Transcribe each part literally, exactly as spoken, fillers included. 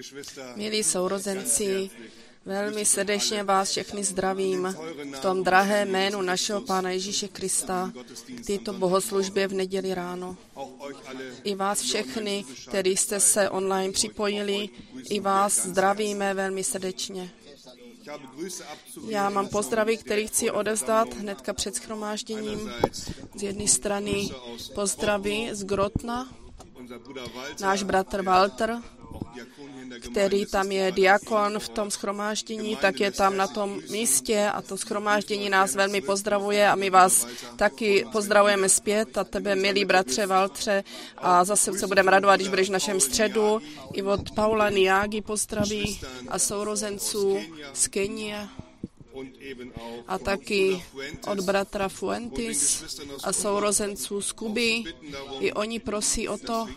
Milí sourozenci, velmi srdečně vás všechny zdravím v tom drahém jménu našeho Pána Ježíše Krista k této bohoslužbě v neděli ráno. I vás všechny, kteří jste se online připojili, i vás zdravíme velmi srdečně. Já mám pozdravy, které chci odevzdat hnedka před shromážděním. Z jedné strany pozdravy z Grotna, náš bratr Walter, který tam je diakon v tom shromáždění, tak je tam na tom místě a to shromáždění nás velmi pozdravuje a my vás taky pozdravujeme zpět a tebe, milý bratře Valtře, a zase se budeme radovat, když budeš v našem středu. I od Paula Niágy pozdraví a sourozenců z Kenie a taky od bratra Fuentes a sourozenců z Kuby. I oni prosí o to,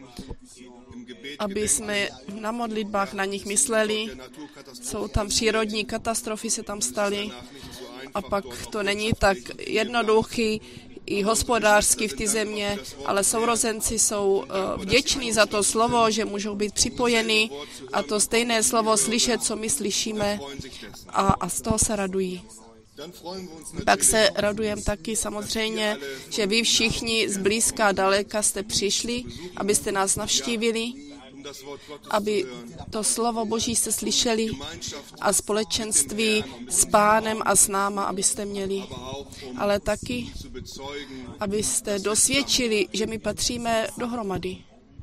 aby jsme na modlitbách na nich mysleli. Jsou tam přírodní katastrofy, se tam staly a pak to není tak jednoduchý i hospodářsky v té země, ale sourozenci jsou vděční za to slovo, že můžou být připojeni a to stejné slovo slyšet, co my slyšíme, a, a z toho se radují. Pak se radujeme taky samozřejmě, že vy všichni z blízka a daleka jste přišli, abyste nás navštívili, aby to slovo Boží jste slyšeli a společenství s Pánem a s náma, abyste měli. Ale taky, abyste dosvědčili, že my patříme dohromady.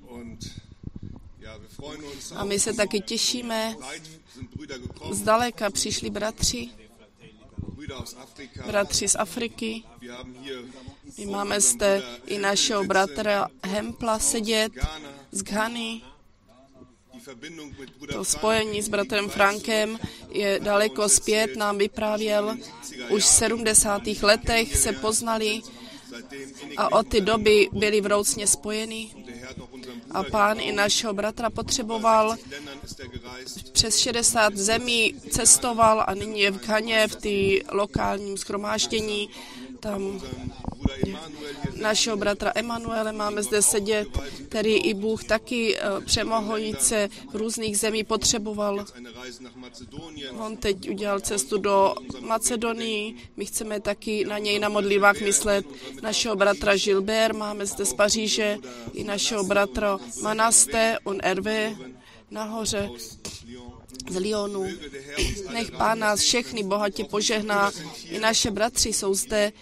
A my se taky těšíme. Zdaleka přišli bratři, bratři z Afriky. My máme zde i našeho bratra Hempla sedět z Ghany. To spojení s bratrem Frankem je daleko zpět, nám vyprávěl. Už v sedmdesátých letech se poznali a od té doby byli vroucně spojeni. A Pán i našeho bratra potřeboval. Přes šedesát zemí cestoval a nyní je v Ghaně, v té lokálním shromáždění. Tam našeho bratra Emanuele máme zde sedět, který i Bůh taky přemohojíce v různých zemí potřeboval. On teď udělal cestu do Macedonii, my chceme taky na něj na modlitbách myslet. Našeho bratra Gilbert máme zde z Paříže, i našeho bratra Manaste, on Hervé nahoře z Lyonu. Nech Pán nás všechny bohatě požehná. I naše bratři jsou zde,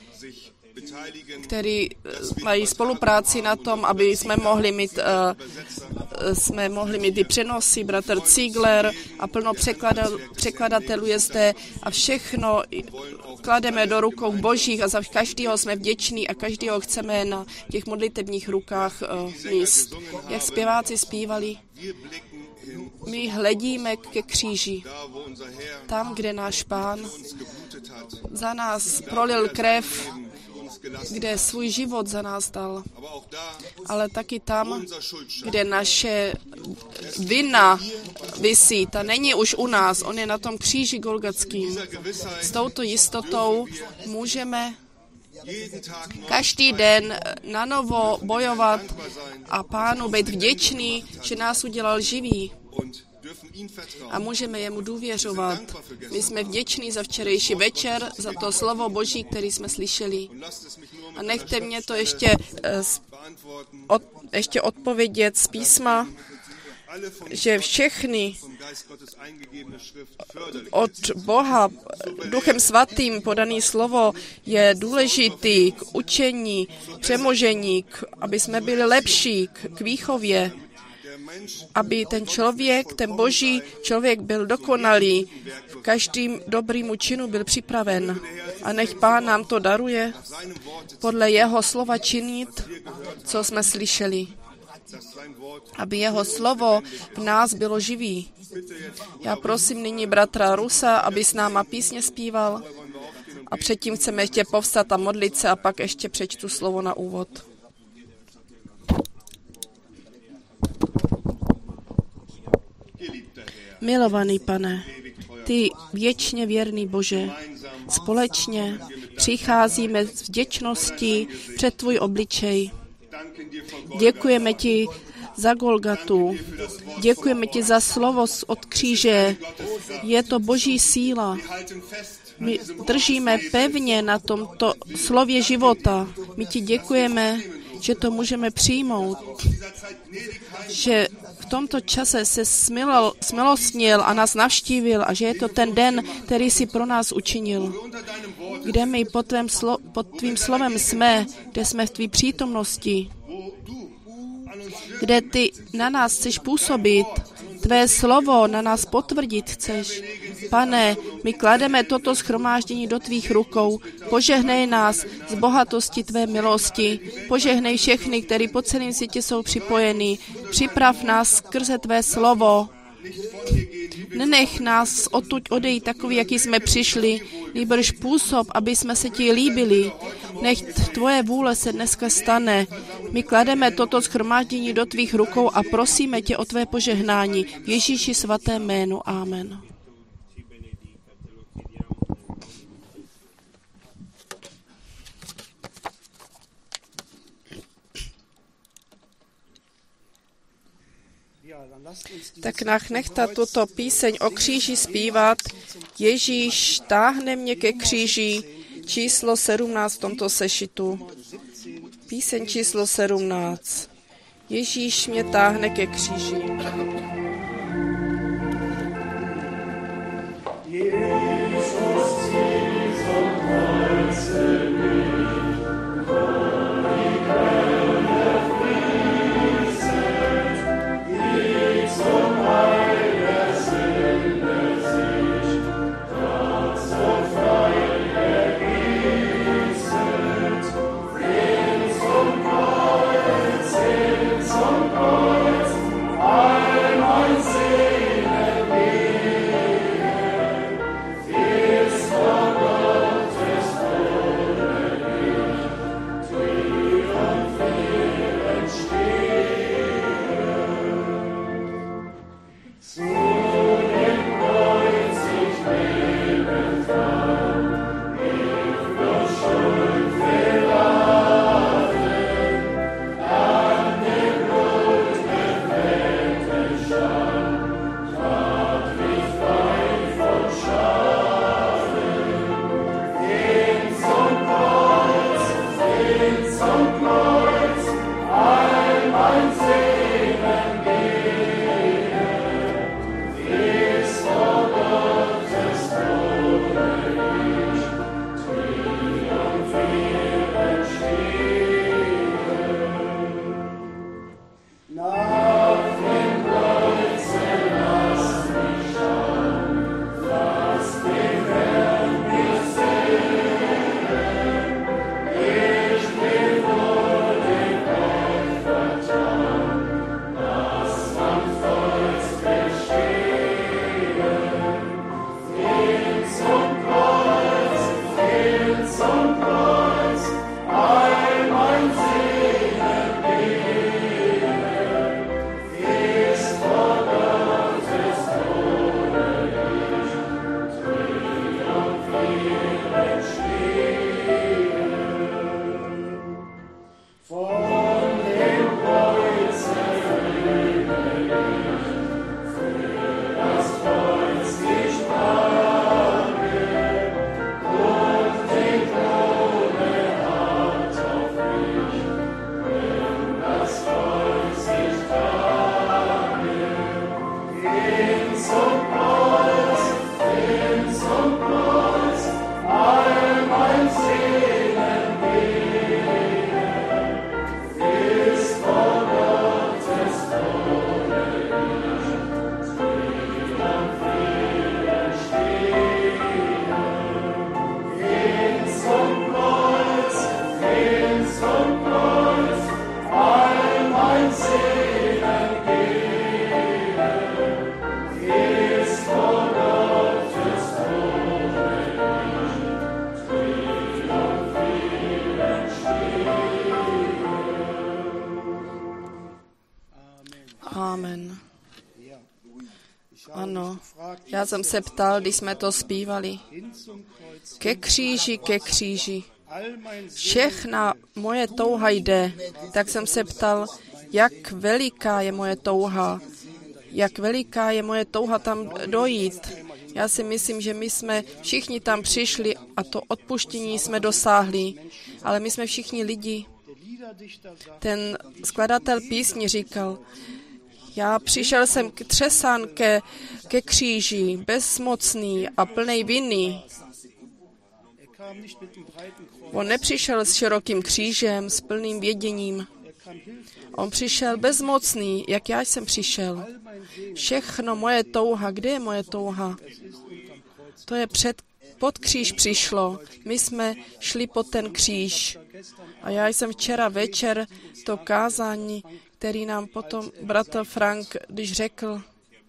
kteří mají spolupráci na tom, aby jsme mohli mít, uh, jsme mohli mít i přenosy, bratr Ziegler a plno překladatelů je zde a všechno klademe do rukou Božích a za každého jsme vděční a každého chceme na těch modlitebních rukách uh, míst. Jak zpěváci zpívali, my hledíme ke kříži, tam, kde náš Pán za nás prolil krev, kde svůj život za nás dal, ale taky tam, kde naše vina visí, ta není už u nás, on je na tom kříži golgatským. S touto jistotou můžeme každý den nanovo bojovat a Pánu být vděčný, že nás udělal živý. A můžeme jemu důvěřovat. My jsme vděční za včerejší večer, za to slovo Boží, který jsme slyšeli. A nechte mě to ještě, od, ještě odpovědět z písma, že všechny od Boha Duchem Svatým podané slovo je důležitý k učení, přemožení, k, aby jsme byli lepší, k, k výchově, aby ten člověk, ten Boží člověk byl dokonalý, v každým dobrýmu činu byl připraven. A nech Pán nám to daruje podle jeho slova činit, co jsme slyšeli. Aby jeho slovo v nás bylo živý. Já prosím nyní bratra Rusa, aby s náma písně zpíval a předtím chceme ještě povstat a modlit se a pak ještě přečtu slovo na úvod. Milovaný Pane, ty věčně věrný Bože, společně přicházíme s vděčností před tvůj obličej. Děkujeme ti za Golgatu. Děkujeme ti za slovo od kříže. Je to boží síla. My držíme pevně na tomto slově života. My ti děkujeme, že to můžeme přijmout. Že v tomto čase se smilil, smilostnil a nás navštívil a že je to ten den, který si pro nás učinil. Kde my pod, tvém slo, pod tvým slovem jsme, kde jsme v tvý přítomnosti, kde ty na nás chceš působit, tvé slovo na nás potvrdit chceš. Pane, my klademe toto shromáždění do tvých rukou. Požehnej nás z bohatosti tvé milosti. Požehnej všechny, kteří po celém světě jsou připojení. Připrav nás skrze tvé slovo. Nenech nás odtud odejít takový, jaký jsme přišli. Nýbrž působ, aby jsme se ti líbili. Nech tvoje vůle se dneska stane. My klademe toto shromáždění do tvých rukou a prosíme tě o tvé požehnání. V Ježíši svatém jménu. Amen. Tak nás nechte tuto píseň o kříži zpívat. Ježíš táhne mě ke kříži, číslo sedmnáct v tomto sešitu. Píseň číslo sedmnáct. Ježíš mě táhne ke kříži. Amen. Ano, já jsem se ptal, když jsme to zpívali. Ke kříži, ke kříži. Všechna moje touha jde. Tak jsem se ptal, jak veliká je moje touha, jak veliká je moje touha tam dojít. Já si myslím, že my jsme všichni tam přišli a to odpuštění jsme dosáhli, ale my jsme všichni lidi. Ten skladatel písni říkal, já přišel jsem k třesán ke, ke kříži, bezmocný a plnej viny. On nepřišel s širokým křížem, s plným věděním. On přišel bezmocný, jak já jsem přišel. Všechno moje touha, kde je moje touha? To je před, pod kříž přišlo. My jsme šli pod ten kříž. A já jsem včera večer to kázání, který nám potom bratr Frank, když řekl,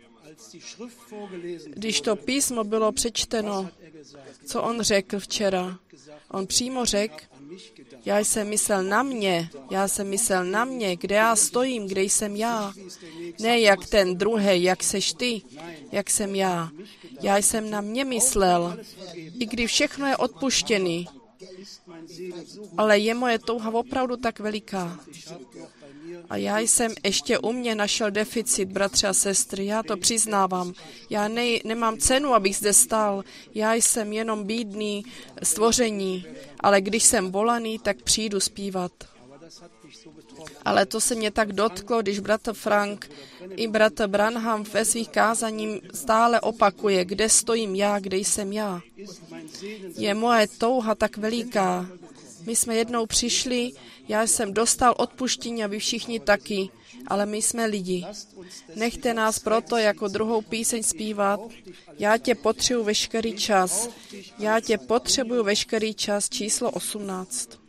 když to písmo bylo přečteno, co on řekl včera? On přímo řekl, já jsem myslel na mě, já jsem myslel na mě, kde já stojím, kde jsem já. Ne jak ten druhý, jak seš ty, jak jsem já. Já jsem na mě myslel, i když všechno je odpuštěný, ale je moje touha opravdu tak veliká. A já jsem ještě u mě našel deficit, bratři a sestry, já to přiznávám. Já ne, nemám cenu, abych zde stál. Já jsem jenom bídný stvoření, ale když jsem volaný, tak přijdu zpívat. Ale to se mě tak dotklo, když bratr Frank i bratr Branham ve svých kázaních stále opakuje, kde stojím já, kde jsem já. Je moje touha tak veliká. My jsme jednou přišli, já jsem dostal odpuštění a vy všichni taky, ale my jsme lidi. Nechte nás proto jako druhou píseň zpívat. Já tě potřebuji veškerý čas. Já tě potřebuji veškerý čas, číslo osmnáct.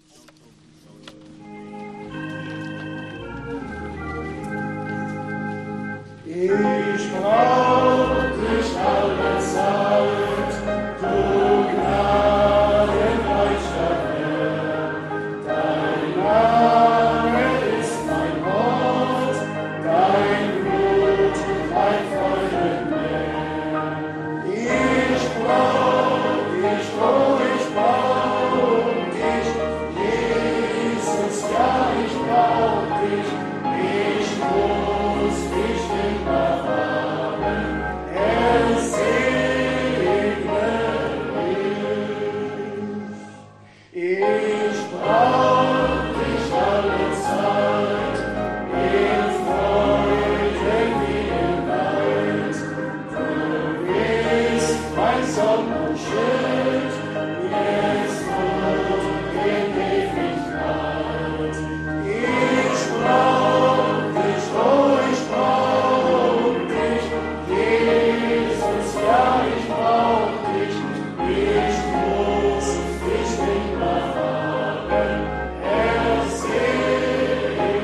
Ich brauch dich alle Zeit, du gnadenreicher Herr. Dein Name ist mein Wort, dein Blut, ein Freudenmeer. Ich brauch dich, oh, ich brauch dich, Jesus, ja, ich brauch dich, ich muss dich immer haben, er segne mich. Ich brauch dich alle Zeit, in Freuden wie in Leid. Du bist mein Sonnenschild, jetzt und in Ewigkeit. Ich brauch dich, oh, ich brauch dich, Jesus, ja, ich brauch dich, ich muss dich immer haben, er segne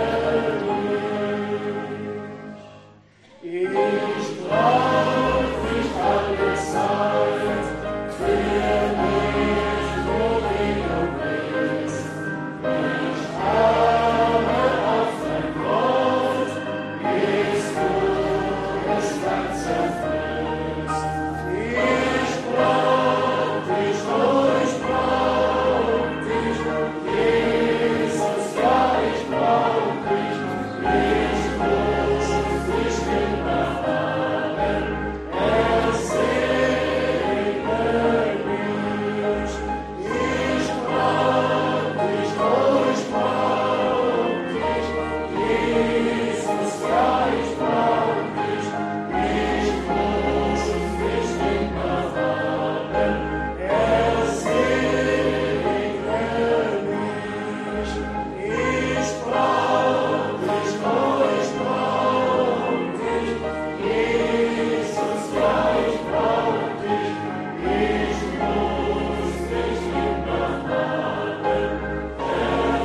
mich. Ich brauch dich alle Zeit, für mich, wo du bist. Ich habe auf dein Wort, bis du es ganz erfüllst. Ich brauch dich, oh, ich brauch dich, Jesus, ja, ich brauch dich, ich muss dich immer haben, er segne mich. Ich brauch dich, oh, ich brauch dich, Jesus, ja, ich brauch dich, ich muss dich immer haben, er segne mich. Ich brauch dich, oh, ich brauch dich, Jesus, ja, ich brauch dich, ich muss dich immer haben, er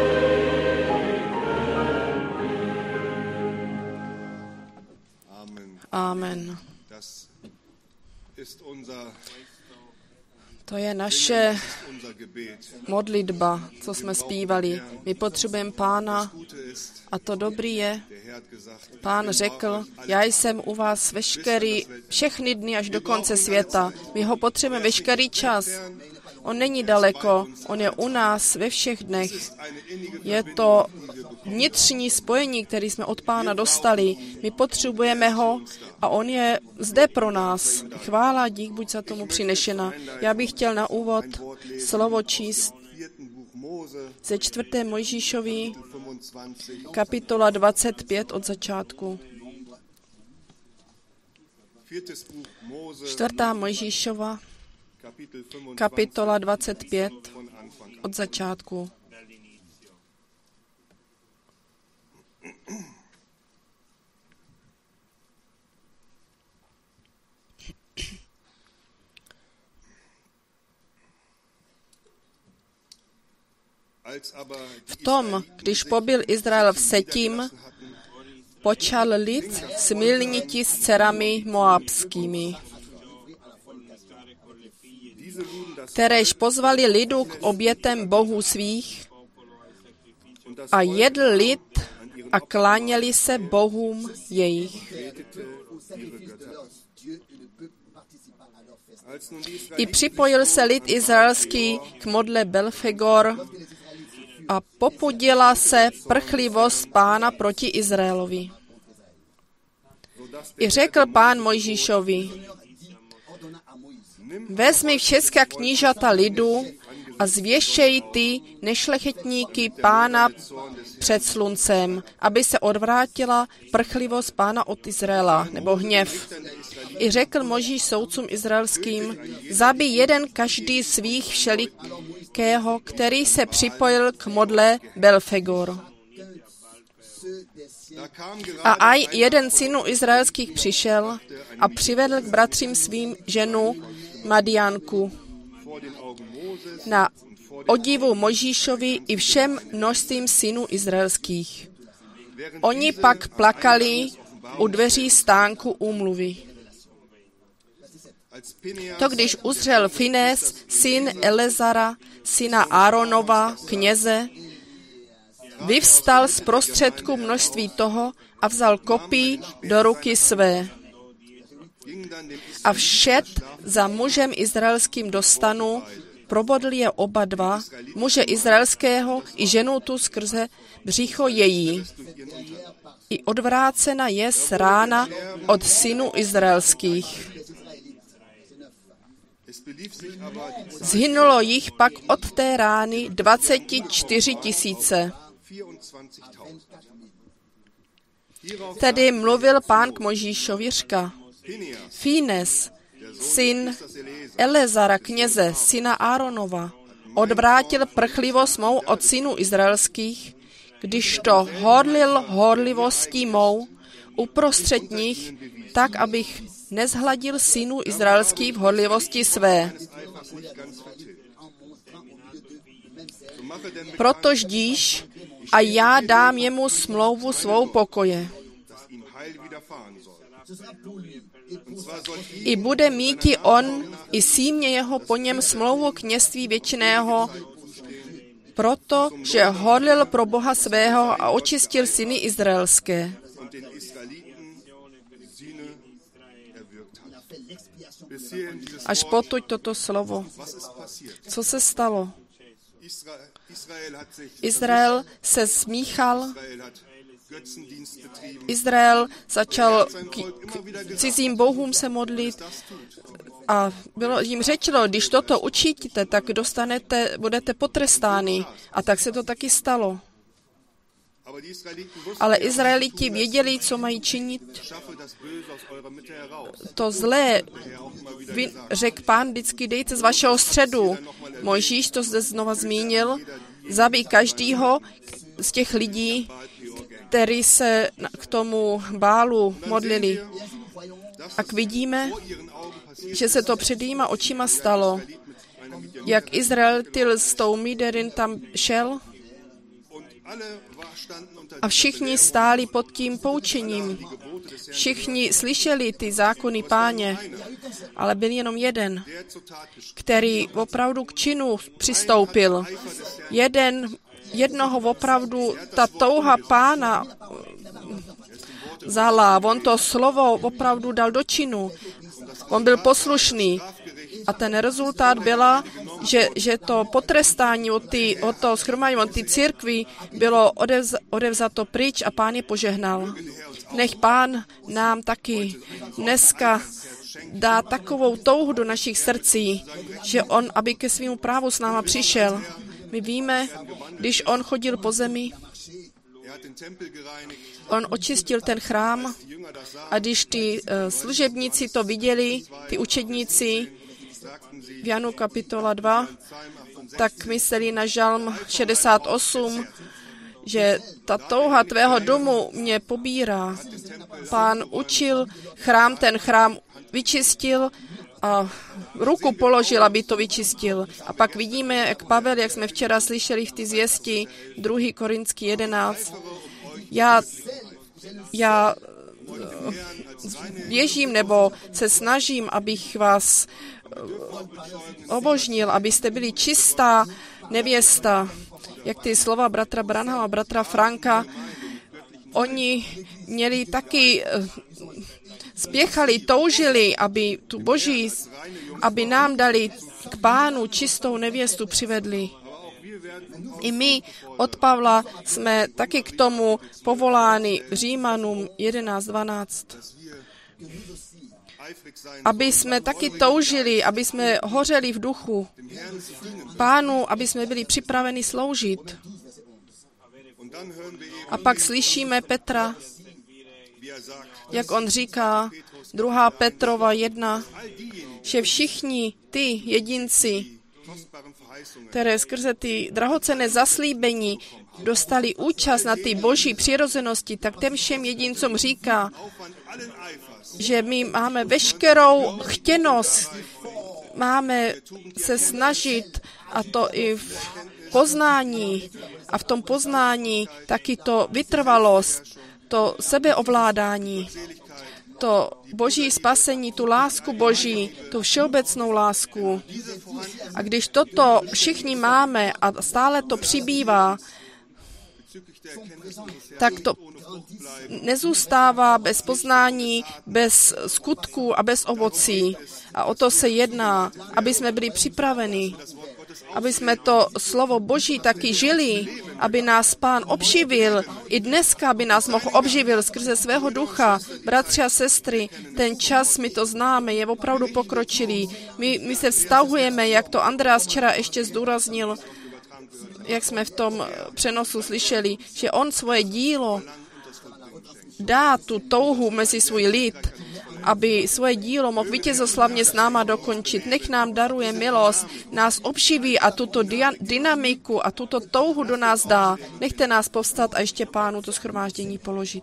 Amen. Amen. Das ist unser, To je naše unser Gebet. modlitba, co jsme zpívali. My potřebujeme Pána Gute ist, a to dobrý je. der Herr hat gesagt, Pán řekl, já jsem u vás veškerý, všechny dny až do konce světa. My ho potřebujeme veškerý čas. On není daleko, on je u nás ve všech dnech. Je to vnitřní spojení, které jsme od Pána dostali. My potřebujeme ho a on je zde pro nás. Chvála, dík buď za tomu přinešena. Já bych chtěl na úvod slovo číst ze čtvrté Mojžíšovi, kapitola dvacet pět od začátku. Čtvrtá Mojžíšova, kapitola dvacet pět od začátku. V tom, když pobyl Izrael v Setim, počal lid smilniti s dcerami moabskými, kteréž pozvali lidu k obětem bohů svých a jedl lid a kláněli se bohům jejich. I připojil se lid izraelský k modle Belfegor a popudila se prchlivost Pána proti Izraelovi. I řekl Pán Mojžíšovi, vezmi všechna knížata lidu a zvěštěj ty nešlechetníky Pána před sluncem, aby se odvrátila prchlivost Pána od Izraela, nebo hněv. I řekl Mojžíš soudcům izraelským, zabij jeden každý svých všelikého, který se připojil k modle Belfegor. A aj jeden synů izraelských přišel a přivedl k bratřím svým ženu Madianku. Na odivu Mojžíšovi i všem množstvím synů izraelských. Oni pak plakali u dveří stánku úmluvy. To, když uzřel Finés, syn Elezara, syna Áronova, kněze, vyvstal z prostředku množství toho a vzal kopí do ruky své. A všet za mužem izraelským do stanu, probodl je oba dva, muže izraelského i ženu tu skrze břicho její. I odvrácena je z rána od synů izraelských. Zhynulo jich pak od té rány dvacet čtyři tisíce. Tedy mluvil Pán k Mojžíšovi, říká, Finés, syn Elezara, kněze, syna Áronova, odvrátil prchlivost mou od synů izraelských, když to horlil horlivostí mou uprostřed nich, tak, abych nezhladil synů izraelských v horlivosti své. Proto ždíš a já dám jemu smlouvu svou pokoje. I bude míti on i símě jeho po něm smlouvu kněžství věčného, protože horlil pro Boha svého a očistil syny izraelské. Až potuď toto slovo. Co se stalo? Izrael se smíchal, Izrael začal k, k cizím bohům se modlit a bylo jim řečeno, když toto učíte, tak dostanete, budete potrestáni. A tak se to taky stalo. Ale Izraeliti věděli, co mají činit. To zlé, řekl Pán, vždycky dejte z vašeho středu. Mojžíš to zde znova zmínil, zabij každýho z těch lidí, kteří se k tomu Bálu modlili. A vidíme, že se to před jejima očima stalo. Jak Izraelitil s tou Midian tam šel a všichni stáli pod tím poučením. Všichni slyšeli ty zákony Páně, ale byl jenom jeden, který opravdu k činu přistoupil. Jeden, jednoho opravdu ta touha Pána zala. On to slovo opravdu dal do činu. On byl poslušný. A ten rezultát byla že, že to potrestání od, tý, od toho shromáždění, od té církvi bylo odevz, odevzato pryč a Pán je požehnal. Nech Pán nám taky dneska dá takovou touhu do našich srdcí, že on, aby ke svému právu s náma přišel. My víme, když on chodil po zemi, on očistil ten chrám a když ty uh, služebníci to viděli, ty učedníci, v Janu kapitola dva, tak mysleli na žalm šedesát osm, že ta touha tvého domu mě pobírá. Pán učil chrám, ten chrám vyčistil a ruku položil, aby to vyčistil. A pak vidíme, jak Pavel, jak jsme včera slyšeli v té zvěsti, druhý Korinský jedenáct. Já, já běžím nebo se snažím, abych vás obožnil, abyste byli čistá nevěsta. Jak ty slova bratra Branhama a bratra Franka, oni měli taky, spěchali, toužili, aby tu Boží, aby nám dali k Pánu čistou nevěstu přivedli. I my od Pavla jsme taky k tomu povoláni Římanům jedenáct dvanáct. Aby jsme taky toužili, aby jsme hořeli v duchu. Pánu, aby jsme byli připraveni sloužit. A pak slyšíme Petra, jak on říká, druhá Petrova jedna, že všichni ty jedinci, které skrze ty drahocenné zaslíbení dostali účast na ty boží přirozenosti, tak těm všem jedincům říká, že my máme veškerou chtěnost, máme se snažit, a to i v poznání, a v tom poznání taky to vytrvalost, to sebeovládání, to boží spasení, tu lásku boží, tu všeobecnou lásku. A když toto všichni máme a stále to přibývá, tak to nezůstává bez poznání, bez skutků a bez ovocí. A o to se jedná, aby jsme byli připraveni, aby jsme to slovo Boží taky žili, aby nás Pán obživil, i dneska by nás mohl obživil skrze svého ducha. Bratři a sestry, ten čas, my to známe, je opravdu pokročilý. My, my se vztahujeme, jak to Andreas včera ještě zdůraznil, jak jsme v tom přenosu slyšeli, že on svoje dílo dá tu touhu mezi svůj lid, aby svoje dílo mohl vítězoslavně s náma dokončit. Nech nám daruje milost, nás obživí a tuto dia- dynamiku a tuto touhu do nás dá. Nechte nás povstat a ještě Pánu to shromáždění položit.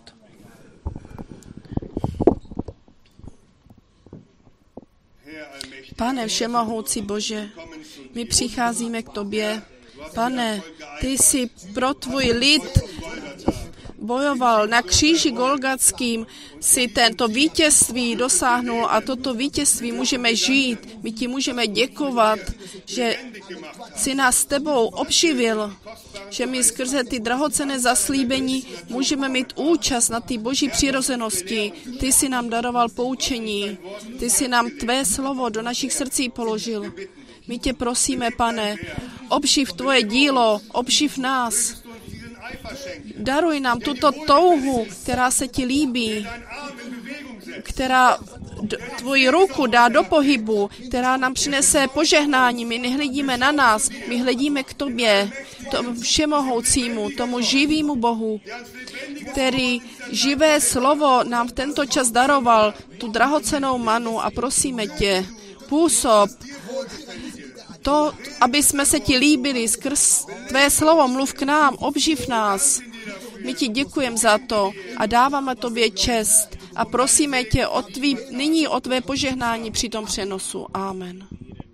Pane všemohoucí Bože, my přicházíme k tobě. Pane, ty jsi pro tvůj lid bojoval na kříži Golgatským, si tento vítězství dosáhnul a toto vítězství můžeme žít. My ti můžeme děkovat, že si nás s tebou obživil, že my skrze ty drahocenné zaslíbení můžeme mít účast na ty boží přirozenosti. Ty jsi nám daroval poučení, ty jsi nám tvé slovo do našich srdcí položil. My tě prosíme, Pane, obživ tvoje dílo, obživ nás. Daruj nám tuto touhu, která se ti líbí, která tvoji ruku dá do pohybu, která nám přinese požehnání. My nehledíme na nás, my hledíme k tobě, tomu všemohoucímu, tomu živému Bohu, který živé slovo nám v tento čas daroval, tu drahocennou manu, a prosíme tě, působ to, aby jsme se ti líbili skrz tvé slovo, mluv k nám, obživ nás. My ti děkujeme za to a dáváme tobě čest a prosíme tě o tvý, nyní o tvé požehnání při tom přenosu. Amen.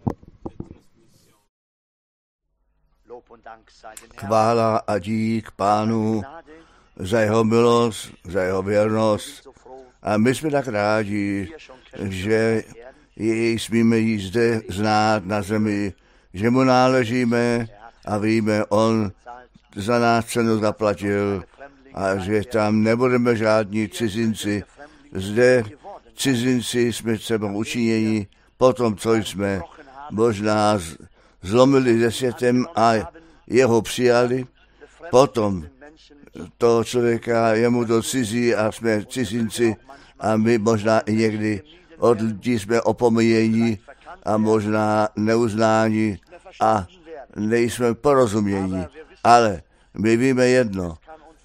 Chvála a dík Pánu za jeho milost, za jeho věrnost. A my jsme tak rádi, že jej smíme jí zde znát na zemi, že mu náležíme a víme, on za nás cenu zaplatil a že tam nebudeme žádní cizinci. Zde cizinci jsme sebou učiněni po tom, co jsme možná zlomili se světem a jeho přijali, potom toho člověka, jemu to cizí a jsme cizinci a my možná i někdy od lidí jsme opomíjení a možná neuznání a nejsme porozumění. Ale my víme jedno,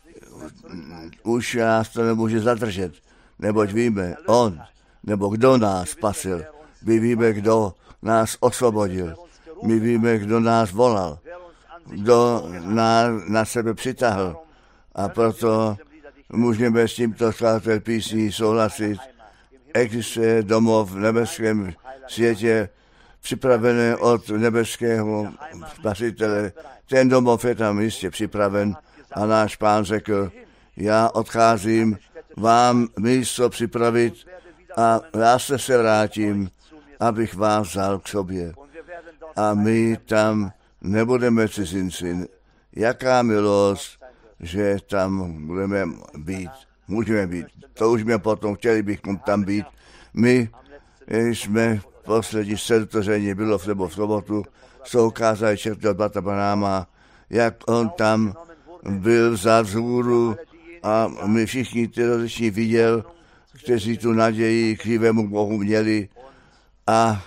už nás to nemůže zadržet, neboť víme, on, nebo kdo nás spasil. My víme, kdo nás osvobodil. My víme, kdo nás volal, kdo nás na sebe přitáhl. A proto můžeme s tímto skladatel písní souhlasit. Existuje domov v nebeském světě, připravené od nebeského spasitele. Ten domov je tam jistě připraven a náš Pán řekl, já odcházím vám místo připravit a já se se vrátím, abych vás vzal k sobě. A my tam nebudeme cizinci. Jaká milost, že tam budeme být, můžeme být. To už jsme potom chtěli bychom tam být. My jsme v poslední středotoření, bylo v nebo v sobotu, jsou kázali čertého bratra Branhama, jak on tam byl vzat z hůru a my všichni ty rozliční viděl, kteří tu naději k živému Bohu měli a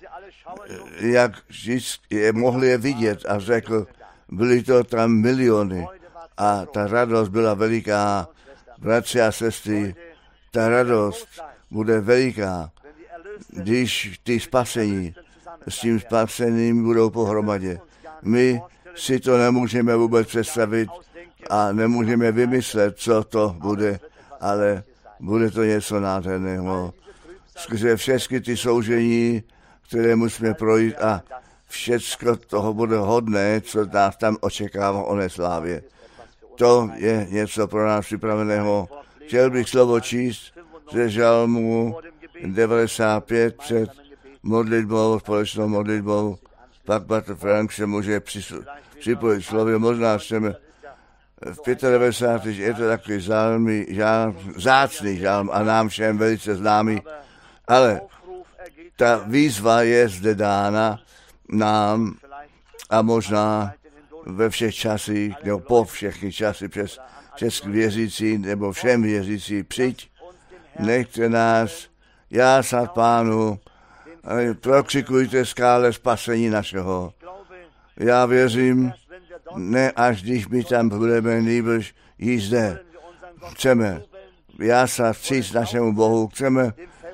jak je mohli je vidět a řekl, byly to tam miliony a ta radost byla veliká. Bratři a sestry, ta radost bude veliká, když ty spasení s tím spaseným budou pohromadě. My si to nemůžeme vůbec představit a nemůžeme vymyslet, co to bude, ale bude to něco nádherného. Skrze všechny ty soužení, které musíme projít a všecko toho bude hodné, co nás tam očekává o neslávě. To je něco pro nás připraveného. Chtěl bych slovo číst ze žalmu devadesát pět před modlitbou, společnou modlitbou. Pak Bratr Frank se může připojit slově. Možná chceme v devadesát pět je to takový žalmy, žalm, zácný žalm a nám všem velice známý. Ale ta výzva je zde dána nám a možná ve všech časích, nebo po všechny časy přes český věřící, nebo všem věřící, přijď, nechte nás jásat Pánu, prokřikujte skále spasení našeho. Já věřím, ne až když my tam budeme, nýbrž již zde. Chceme jásat vstříc našemu Bohu, chceme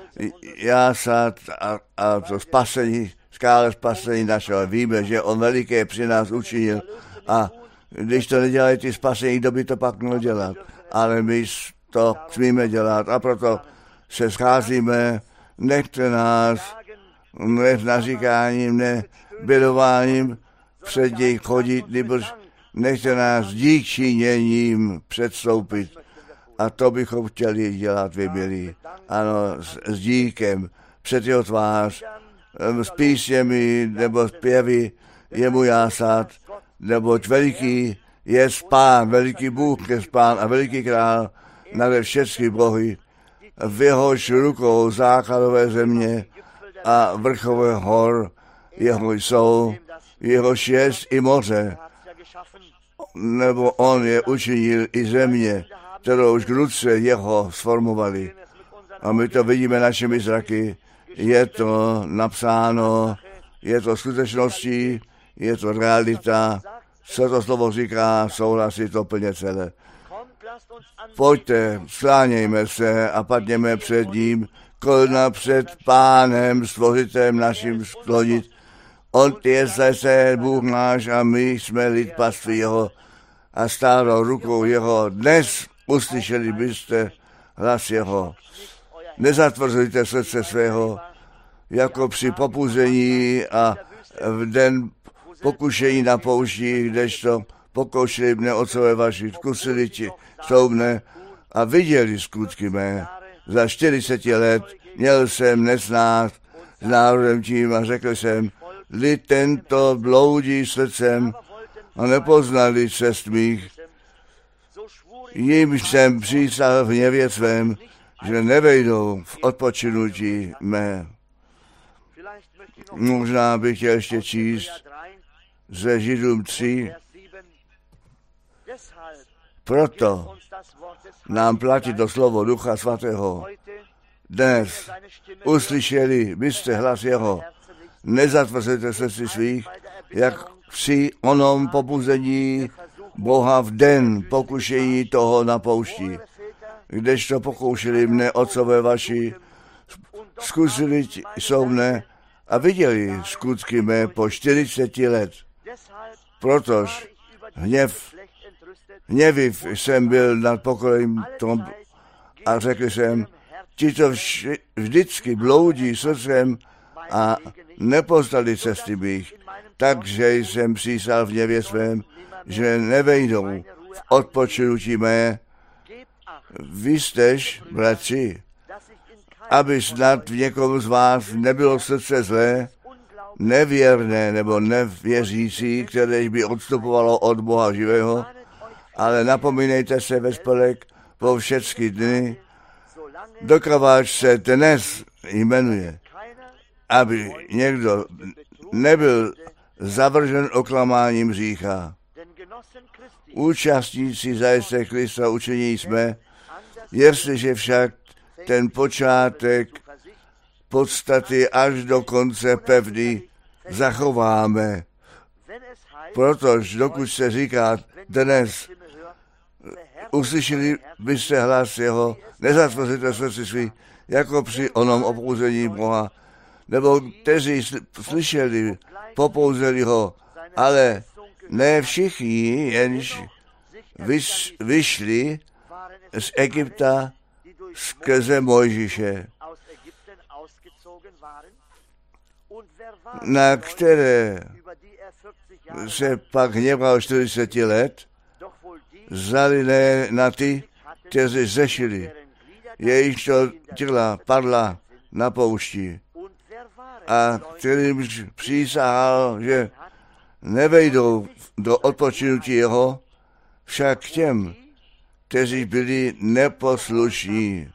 jásat a, a to spasení, skále spasení našeho. Víme, že on veliké při nás učinil a když to nedělají ty spasení, kdo by to pak měl dělat. Ale my to smíme dělat a proto se scházíme, nechte nás, ne naříkáním, ne bědováním před něj chodit, nebož nechte nás dík činěním předstoupit. A to bychom chtěli dělat, vy milí. Ano, s, s díkem před jeho tvář, s písněmi nebo zpěvy jemu jásat, neboť veliký je Pán, veliký Bůh je Pán a veliký král nade všechny bohy. V jehož rukou základové země a vrchové hor jeho jsou, jeho šest i moře, nebo on je učinil i země, kterou už ruce jeho sformovali. A my to vidíme našimi zraky. Je to napsáno, je to skutečností, je to realita. Co to slovo říká, souhlasí to plně celé. Pojďte, sklánějme se a padněme před ním, kolena před Pánem, stvořitelem naším sklonit. On je zase Bůh náš a my jsme lid pastvy jeho a stálou rukou jeho. Dnes uslyšeli byste hlas jeho. Nezatvrzujte srdce svého, jako při popuzení a v den pokušení na poušti, kdežto pokoušeli mne otcové vaši, zkusili ti soubne a viděli skutky mé. Za čtyřicet let měl jsem nesnát s národem tím a řekl jsem, lid tento bloudí srdcem a nepoznali cest mých. Jím jsem přísahal v hněvě svém, že nevejdou v odpočinutí mé. Možná bych chtěl ještě číst ze Židům tři. Proto nám platí to slovo Ducha Svatého. Dnes uslyšeli byste hlas jeho, nezatvrzejte srdci svých, jak při onom popuzení Boha v den pokušení toho na poušti, kdežto pokoušeli mne otcové vaši, zkusili jsou mne a viděli skutky mé po čtyřiceti let. Protož hněv, hněviv jsem byl nad pokojem tom a řekl jsem, ti to vš- vždycky bloudí srdcem a nepoznali cesty mých, takže jsem přísal v hněvě svém, že nevejdou v odpočinutí mé. Vy jstež, bratři, aby snad v někom z vás nebylo srdce zlé, nevěrné nebo nevěřící, které by odstupovalo od Boha živého, ale napomínejte se ve spolek po všechny dny, dokáváč se dnes jmenuje, aby někdo nebyl zavržen oklamáním hřícha. Účastníci zajisté Krista učení jsme, jestliže však ten počátek podstaty až do konce pevný zachováme. Protože dokud se říká dnes, uslyšeli byste hlas jeho, nezatvrzíte srdci svý, jako při onom opouzení Boha, nebo kteří slyšeli, popouzeli ho, ale ne všichni, jenž vyš, vyšli z Egypta skrze Mojžíše, na které se pak hněval čtyřicet let, vzali ne na ty, kteří zřešili, jejichž to těla padla na poušti a kterým přísahal, že nevejdou do odpočinutí jeho, však k těm, kteří byli neposlušní.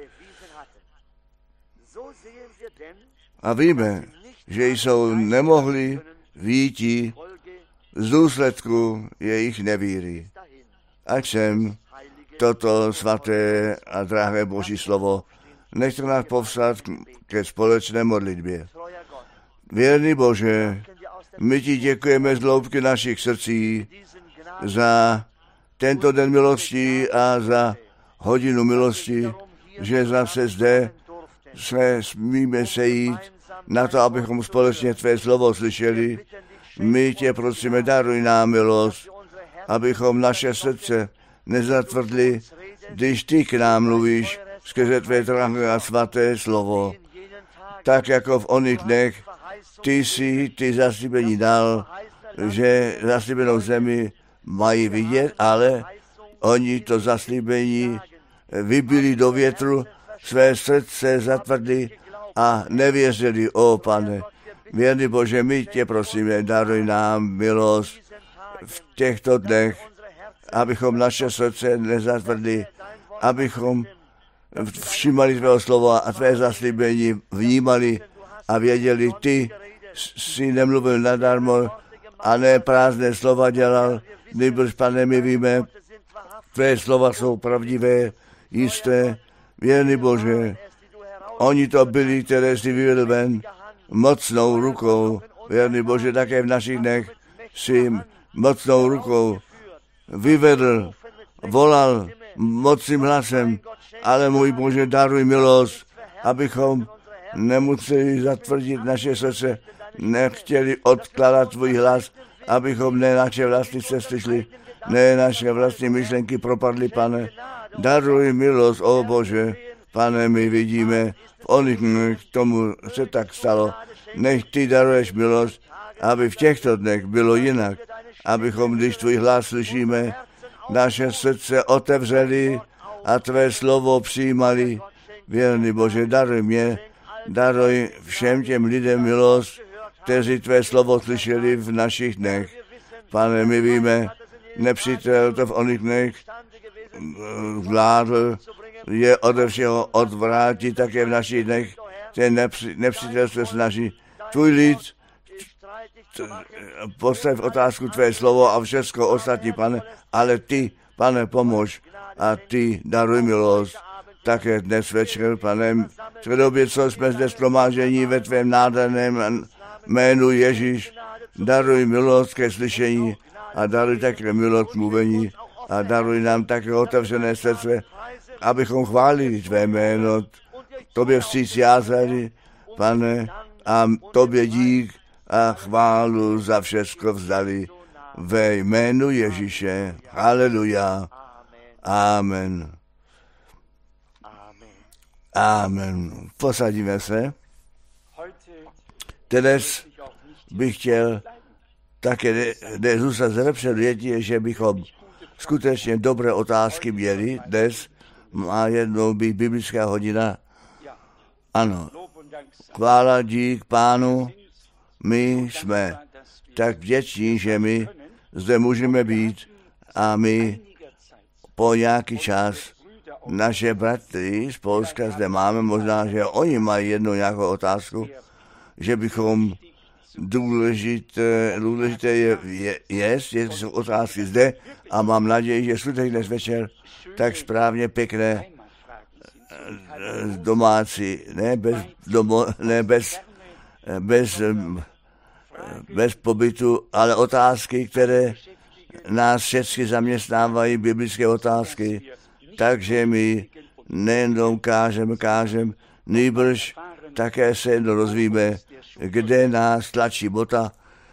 A víme, že jsou nemohli výjít z důsledku jejich nevíry. Ať jsem toto svaté a drahé Boží slovo nechte nás povstat ke společné modlitbě. Věrný Bože, my ti děkujeme z hloubky našich srdcí za tento den milosti a za hodinu milosti, že zase zde se smíme sejít na to, abychom společně tvé slovo slyšeli. My tě prosíme, daruj nám milost, abychom naše srdce nezatvrdli, když ty k nám mluvíš skrze tvé drahé a svaté slovo. Tak jako v oných dnech ty jsi ty zaslíbení dal, že zaslíbenou zemi mají vidět, ale oni to zaslíbení vybili do větru, své srdce zatvrdli a nevěřili, o Pane. Věrný Bože, my tě prosíme, daruj nám milost v těchto dnech, abychom naše srdce nezatvrdli, abychom všímali tvého slova a tvé zaslíbení vnímali a věděli, ty jsi nemluvil nadarmo a ne prázdné slova dělal, nýbrž, Pane, my víme, tvé slova jsou pravdivé, jisté, věrný Bože. Oni to byli, které jsi vyvedl ven mocnou rukou. Věrný Bože, také v našich dnech si mocnou rukou vyvedl, volal mocným hlasem, ale můj Bože, daruj milost, abychom nemuseli zatvrdit naše srdce, nechtěli odkládat tvůj hlas, abychom ne naše vlastní cesty šli, ne naše vlastní myšlenky propadly, Pane. Daruj milost, o Bože, Pane, my vidíme, v oných dnech tomu se tak stalo. Nech ty daruješ milost, aby v těchto dnech bylo jinak, abychom, když tvůj hlas slyšíme, naše srdce otevřeli a tvé slovo přijímali. Věrný Bože, daruj mě, daruj všem těm lidem milost, kteří tvé slovo slyšeli v našich dnech. Pane, my víme, nepřítel to v oných dnech vládl, je ode všeho odvrátit také v našich dnech. Ten nepřítel se snaží tvůj lid, postav otázku tvé slovo a všechno ostatní, pane, ale ty, pane, pomož a ty daruj milost. Také dnes večer, pane, předobě, co jsme zde shromáždění ve tvém nádherném jménu Ježíš, daruj milost ke slyšení a daruj také milost k mluvení a daruj nám také otevřené srdce, abychom chválili tvé jméno, tobě vstříc jázali, pane, a tobě dík a chválu za všechno vzdali ve jménu Ježíše. Haleluja. Amen. Amen. Posadíme se. Dnes bych chtěl také ne, zůstat zlepšet větě, že bychom skutečně dobré otázky měli. Dnes má jednou být biblická hodina. Ano. Chvála dík Pánu. My jsme tak vděční, že my zde můžeme být a my po nějaký čas naše bratry z Polska zde máme, možná, že oni mají jednu nějakou otázku, že bychom důležité, důležité je, je, jest, že jsou otázky zde a mám naději, že skutečně dnes večer tak správně pěkné domácí, ne bez, domo, ne bez, bez, bez pobytu, ale otázky, které nás všechny zaměstnávají, biblické otázky, takže my nejenom kážeme, kážeme, nýbrž také se jedno rozvíme, kde nás tlačí bota.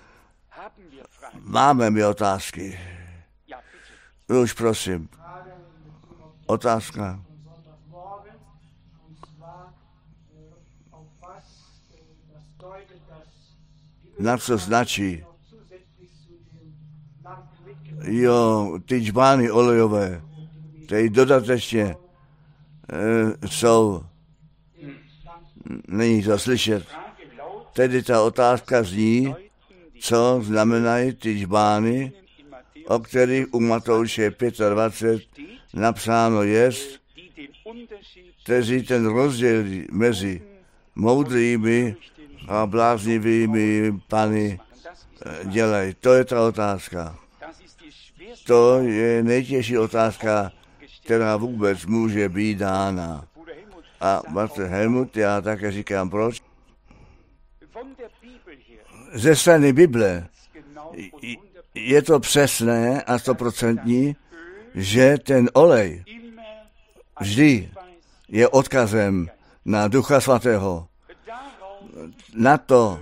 Máme my otázky. Už prosím. Otázka. Na co značí? Jo, ty džbány olejové, které dodatečně e, jsou, není to slyšet. Tedy ta otázka zní, co znamenají ty džbány, o kterých u Matouše dvacet pět napsáno jest, kteří ten rozdíl mezi moudrými a bláznivými pany dělají. To je ta otázka. To je nejtěžší otázka, která vůbec může být dána. A bratr Helmut, já také říkám, proč? Ze strany Bible je to přesné a stoprocentní, že ten olej vždy je odkazem na Ducha Svatého. Na to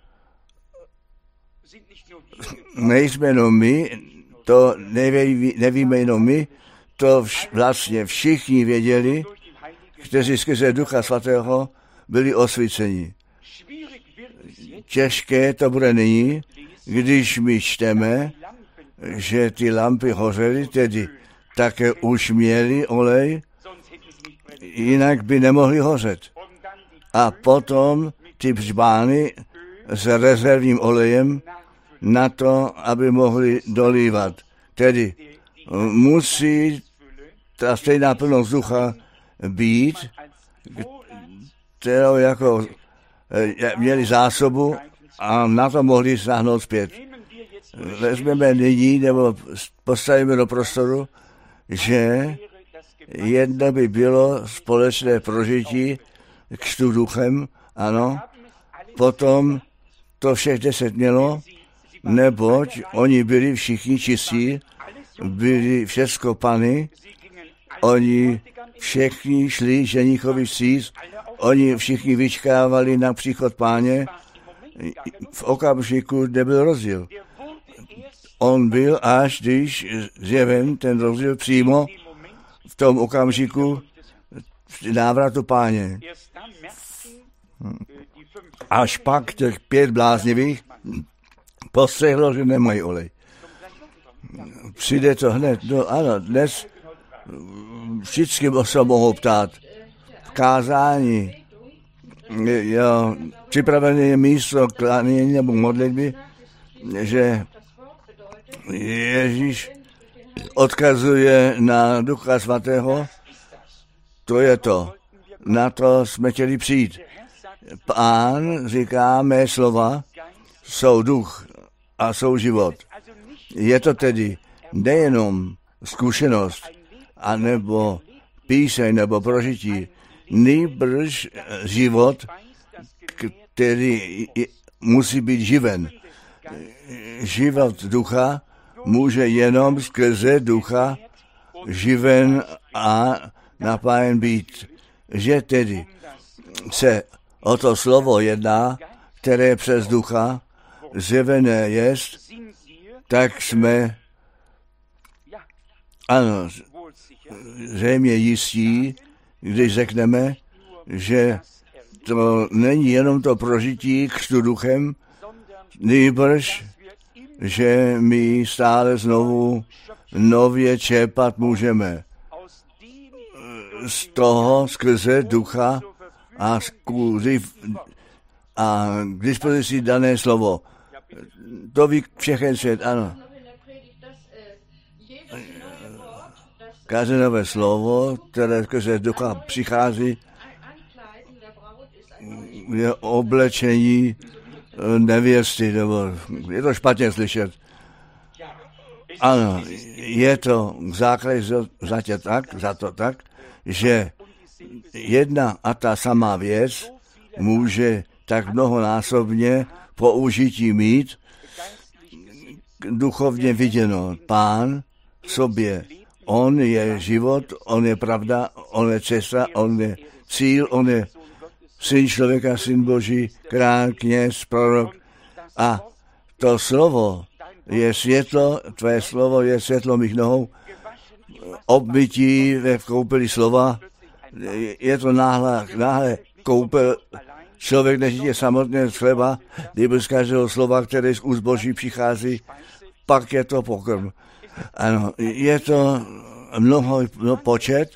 nejsme jenom my, to neví, nevíme jenom my, to vš, vlastně všichni věděli, kteří skrze Ducha Svatého byli osvíceni. Těžké to bude nyní, když my čteme, že ty lampy hořely, tedy také už měli olej, jinak by nemohli hořet. A potom ty džbány s rezervním olejem na to, aby mohli dolívat. Tedy musí ta stejná plnost ducha být, kterou jako měli zásobu a na to mohli sáhnout zpět. Vezmeme nyní, nebo postavíme do prostoru, že jedno by bylo společné prožití křtu duchem, ano, potom to všech deset mělo, neboť oni byli všichni čistí, byli všecko pany, oni všichni šli ženichovi vstříc, oni všichni vyčkávali na příchod Páně v okamžiku, kde byl rozdíl. On byl, až když zjeven ten rozdíl přímo v tom okamžiku návratu Páně. Až pak těch pět bláznivých postřehlo, že nemají olej. Přijde to hned. No ano, dnes všichni se mohou ptát. V kázání jo, připravené je místo klánění nebo modlitby, že Ježíš odkazuje na Ducha Svatého. To je to. Na to jsme chtěli přijít. Pán říká, mé slova jsou duch a souživot. Je to tedy nejenom zkušenost, anebo píseň, nebo prožití, nýbrž život, který musí být živen. Život ducha může jenom skrze ducha živen a napájen být. Že tedy se o to slovo jedná, které přes ducha zjevené jest, tak jsme, ano, zřejmě jistí, když řekneme, že to není jenom to prožití křtu duchem, nýbrž, že my stále znovu nově čerpat můžeme z toho skrze ducha a, a k dispozici dané slovo. To ví všechen svět, ano. Každé nové slovo, které skrze ducha přichází, je oblečení nevěsty, nebo je to špatně slyšet. Ano, je to v základě za, tě tak, za to tak, že jedna a ta samá věc může tak mnohonásobně použití mít duchovně viděno. Pán v sobě, on je život, on je pravda, on je cesta, on je cíl, on je syn člověka, syn Boží, král, kněz, prorok. A to slovo je světlo, tvé slovo je světlo mých nohou, obmytí ve koupeli slova, je to náhle, náhle koupel, člověk nežije samotně z chleba, kdyby z každého slova, které z úst Boží přichází, pak je to pokrm. Ano, je to mnoho, mnoho počet,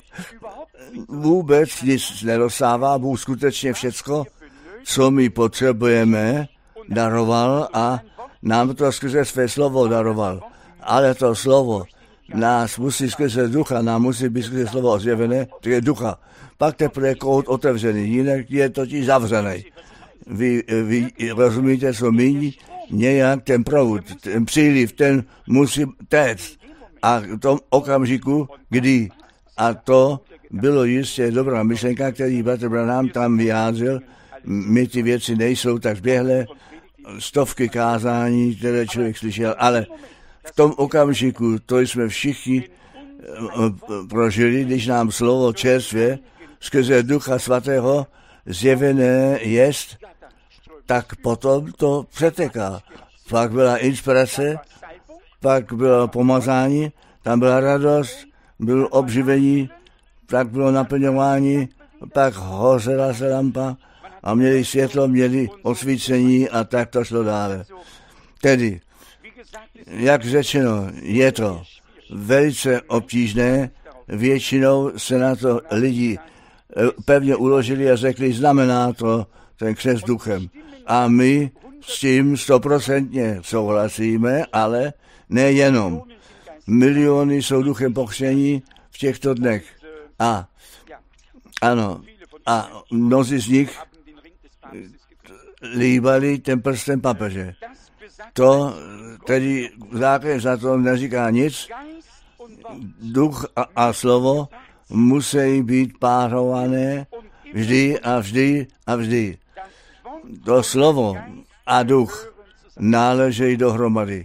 vůbec nic nedostává, Bůh skutečně všecko, co my potřebujeme, daroval a nám to skrze své slovo daroval. Ale to slovo nás musí skrze ducha, nám musí být skrze slovo ozjevené, to je ducha. Pak teprve kout otevřený, jinak je totiž zavřený. Vy, vy rozumíte, co míní? Nějak ten proud, ten příliv, ten musí téct. A v tom okamžiku, kdy, a to bylo jistě dobrá myšlenka, který bratr Branham tam vyjádřil, my ty věci nejsou tak zběhlé, stovky kázání, které člověk slyšel, ale v tom okamžiku, to jsme všichni prožili, když nám slovo čerstvě skrze Ducha Svatého zjevené jest, tak potom to přeteká. Pak byla inspirace, pak bylo pomazání, tam byla radost, bylo obživení, pak bylo naplňování, pak hořela se lampa a měli světlo, měli osvícení a tak to šlo dále. Tedy, jak řečeno, je to velice obtížné, většinou se na to lidi pevně uložili a řekli, znamená to ten křest duchem. A my s tím stoprocentně souhlasíme, ale nejenom. Miliony jsou duchem pokřtění v těchto dnech. A ano, a mnozí z nich líbali ten prsten papeže. To tedy zákon za to neříká nic. Duch a, a slovo musí být párované vždy a vždy a vždy. To slovo a duch náležejí dohromady.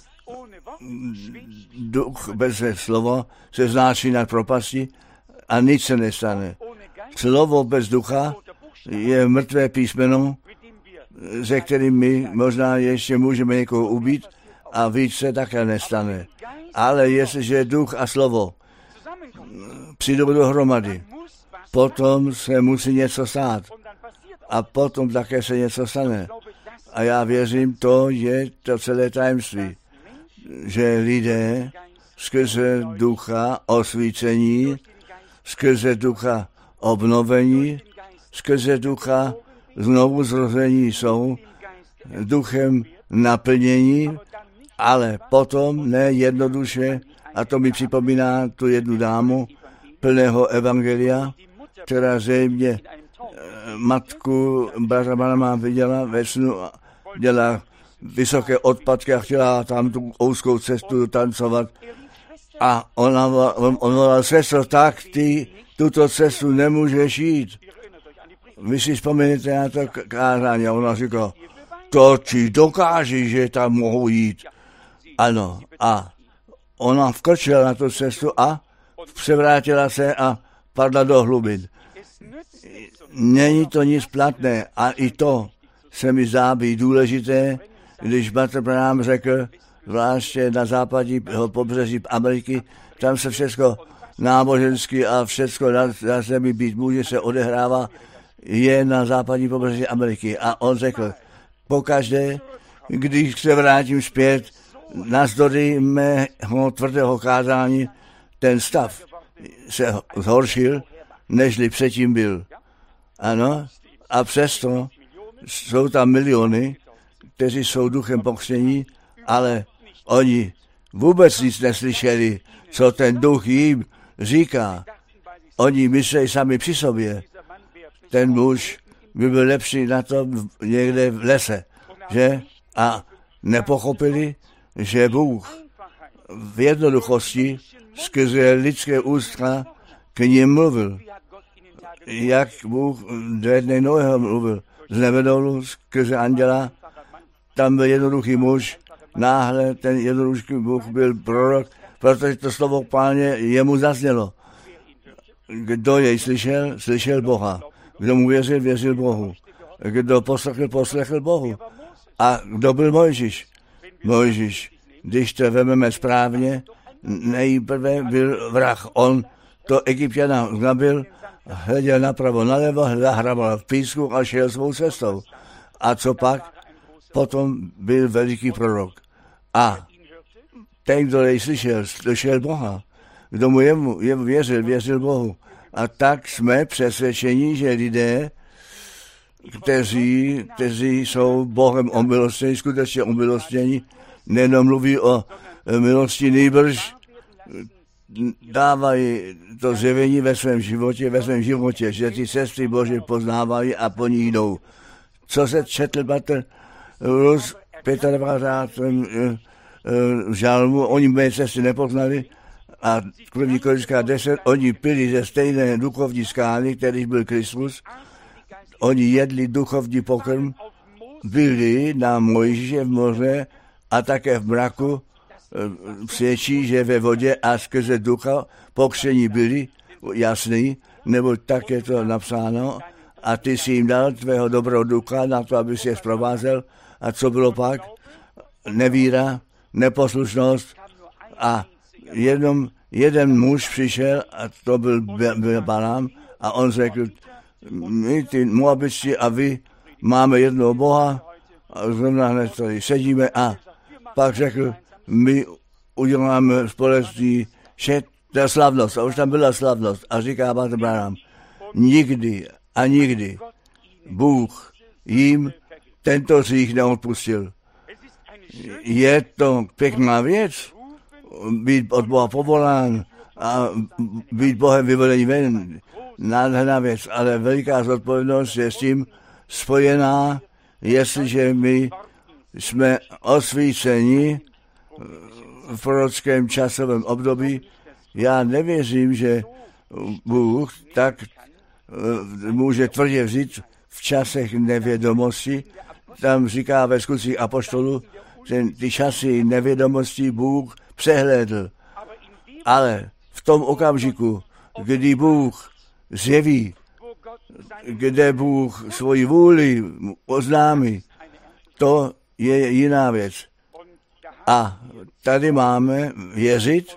Duch bez slova se znáší nad propasti a nic se nestane. Slovo bez ducha je mrtvé písmeno, se kterým my možná ještě můžeme někoho ubít a víc se také nestane. Ale jestliže duch a slovo přijdou dohromady, potom se musí něco stát a potom také se něco stane. A já věřím, to je to celé tajemství, že lidé skrze ducha osvícení, skrze ducha obnovení, skrze ducha znovu zrození jsou duchem naplnění, ale potom ne jednoduše, a to mi připomíná tu jednu dámu plného evangelia, která zřejmě matku Brahma viděla ve snu, dělá vysoké odpadky a chtěla tam tu ouzkou cestu tancovat. A ona, on volal, sestro, tak ty tuto cestu nemůžeš jít. Vy si vzpomínáte na to kázání a ona říkala, to ti dokáží, že tam mohou jít. Ano, a ona vkročila na tu cestu a převrátila se a padla do hlubin. Není to nic platné a i to se mi zdá být důležité, když Bratr Branham řekl, zvláště na západního pobřeží Ameriky, tam se všechno náboženský a všechno na, na zemi být může, se odehrává, je na západní pobřeží Ameriky. A on řekl, pokaždé, když se vrátím zpět, navzdory mého tvrdého kázání, ten stav se zhoršil, nežli předtím byl. Ano, a přesto jsou tam miliony, kteří jsou duchem pokřtění, ale oni vůbec nic neslyšeli, co ten duch jim říká. Oni myslí sami při sobě. Ten muž by byl lepší na tom někde v lese, že? A nepochopili, že Bůh v jednoduchosti skrze lidské ústa k nim mluvil. Jak Bůh do jedné Noého mluvil z nebe dolů skrze anděla, tam byl jednoduchý muž, náhle ten jednoduchý Bůh byl prorok, protože to slovo Páně jemu zaznělo. Kdo jej slyšel, slyšel Boha. Kdo mu věřil, věřil Bohu. Kdo poslechl, poslechl Bohu. A kdo byl Mojžíš? Mojžíš, když to vememe správně, nejprve byl vrah. On to Egypťana zabil, hleděl napravo, nalevo, zahrabal v písku a šel svou cestou. A co pak? Potom byl veliký prorok. A ten, kdo jej slyšel, slyšel Boha. Kdo mu jemu, jemu věřil, věřil Bohu. A tak jsme přesvědčeni, že lidé, kteří, kteří jsou Bohem omilostněni, skutečně omilostněni, nejenom mluví o milosti, nýbrž dávají to zjevení ve svém životě, ve svém životě, že ty cesty Boží poznávají a po ní jdou. Co se četl Bratr Rus devátém pátém žalmu, oni mé cesty nepoznali a první Korinská deset, oni pili ze stejné duchovní skály, který byl Kristus, oni jedli duchovní pokrm, byli na Mojžíše v moře a také v mraku, svědčí, že ve vodě a skrze ducha pokřtění byli jasný, nebo tak je to napsáno, a ty jsi jim dal tvého dobrého ducha na to, aby si je zprovázel. A co bylo pak? Nevíra, neposlušnost a jenom jeden muž přišel a to byl, byl Balám a on řekl, my ty Moabitští a vy máme jednoho Boha a zrovna hned tady sedíme a pak řekl, my uděláme společný šet, to je slavnost a už tam byla slavnost a říká Bratr Branham, nikdy a nikdy Bůh jim tento hřích neodpustil. Je to pěkná věc, být od Boha povolán a být Bohem vyvolený ven, nádherná věc, ale veliká zodpovědnost je s tím spojená, jestliže my jsme osvíceni v prorockém časovém období. Já nevěřím, že Bůh tak může tvrdě vzít v časech nevědomosti. Tam říká ve skutcích apoštolů, že ty časy nevědomosti Bůh přehlédl. Ale v tom okamžiku, kdy Bůh zjeví, kde Bůh svoji vůli oznámí, to je jiná věc. A tady máme věřit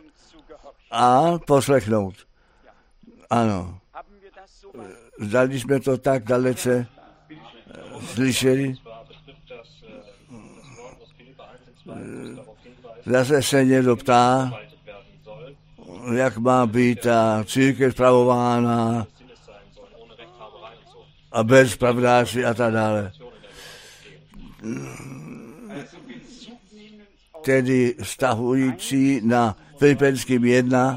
a poslechnout. Ano. Zdali jsme to tak dalece slyšeli. Zase se někdo ptá, jak má být ta církev spravována a bez pravdářství a tak dále. Tedy vztahující na Filipenským jedna,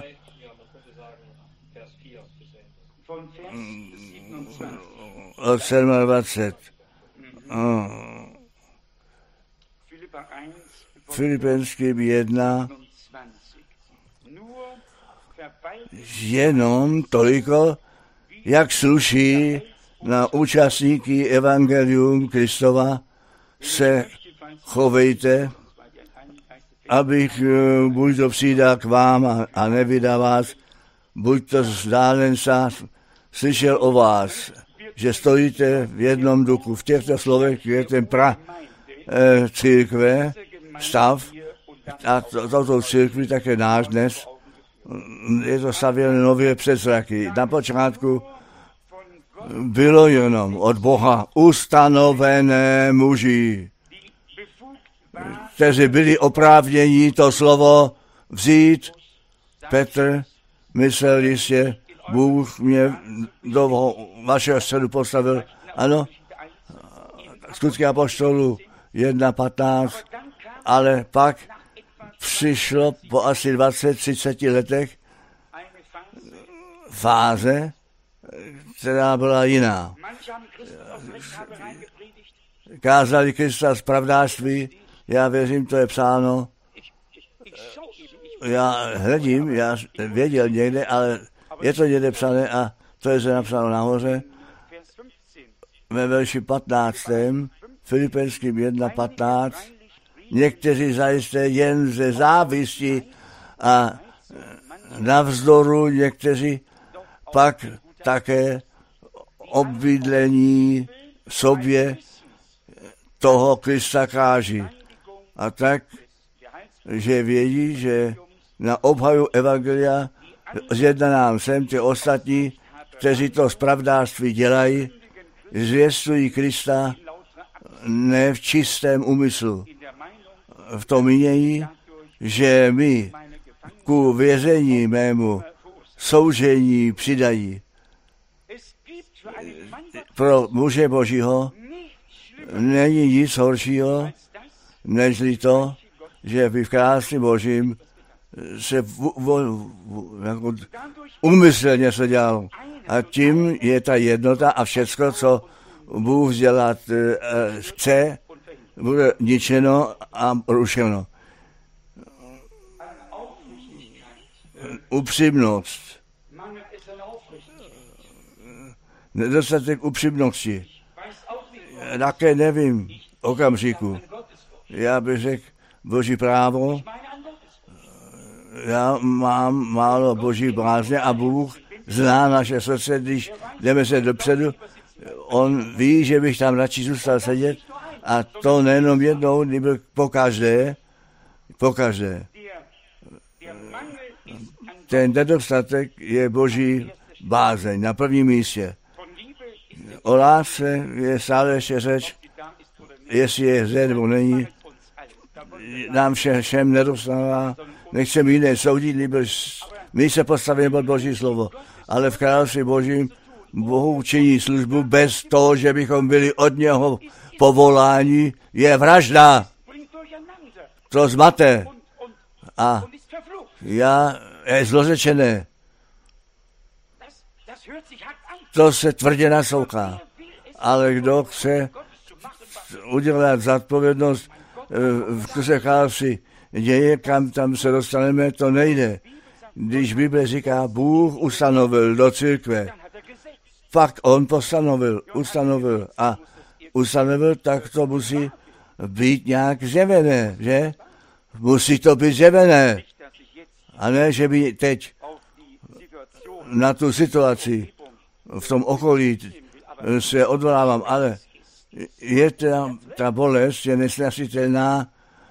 od dvacet sedm. Filipenským jedna, jenom toliko, jak sluší na účastníky Evangelium Kristova, se chovejte, abych buď to přijde k vám a, a nevydá vás, buď to vzdálen se slyšel o vás, že stojíte v jednom duchu. V těchto slovech je ten pra e, církve, stav, a to, toto církvi také náš dnes, je to stavěné nově před zraky. Na počátku bylo jenom od Boha ustanovené muži, kteří byli oprávněni to slovo vzít. Petr myslel jistě, Bůh mě do vašeho středu postavil. Ano, skutky apoštolů jedna patnáct, ale pak přišlo po asi dvacet třicet letech fáze, která byla jiná. Kázali Krista z pravdářství, já věřím, to je psáno. Já hledím, já věděl někde, ale je to někde psané a to je zde napsáno nahoře. Ve verši patnáctém Filipenským jedna patnáct, někteří zajisté jen ze závisti a navzdoru, někteří pak také obydlení sobě toho Krista káží. A tak, že vědí, že na obhaju evangelia zjedná nám sem ty ostatní, kteří to z pravdářství dělají, zvěstují Krista ne v čistém úmyslu. V tom mínění, že mi ku vězení mému soužení přidají. Pro muže Božího není nic horšího, nežli to, že v krásu Božím se v, v, v, jako umyslně se dělalo. A tím je ta jednota a všecko, co Bůh dělat e, chce, bude ničeno a rušeno. Upřímnost. Nedostatek upřímnosti. Také nevím okamžiku. Já bych řekl Boží právo. Já mám málo Boží bázně a Bůh zná naše srdce, když jdeme se dopředu. On ví, že bych tam radši zůstal sedět a to nejenom jednou, nebo po každé, po každé. Ten nedostatek je Boží bázeň na prvním místě. O lásce je stále ještě řeč, jestli je zde nebo není. Nám vše, všem nedostává, nechceme jiné soudit, nebo my se postavíme pod Boží slovo. Ale v království Božím Bohu činí službu bez toho, že bychom byli od něho povoláni, je vražda. To zmate. A já je zlořečené. To se tvrdě naslouchá. Ale kdo chce udělat zodpovědnost v kuse království děje, kam tam se dostaneme, to nejde. Když Bible říká, Bůh ustanovil do církve, pak on postanovil, ustanovil a ustanovil, tak to musí být nějak zjevené, že? Musí to být zjevené. A ne, že by teď na tu situaci v tom okolí se odvolávám, ale je ta, ta bolest je nesnesitelná.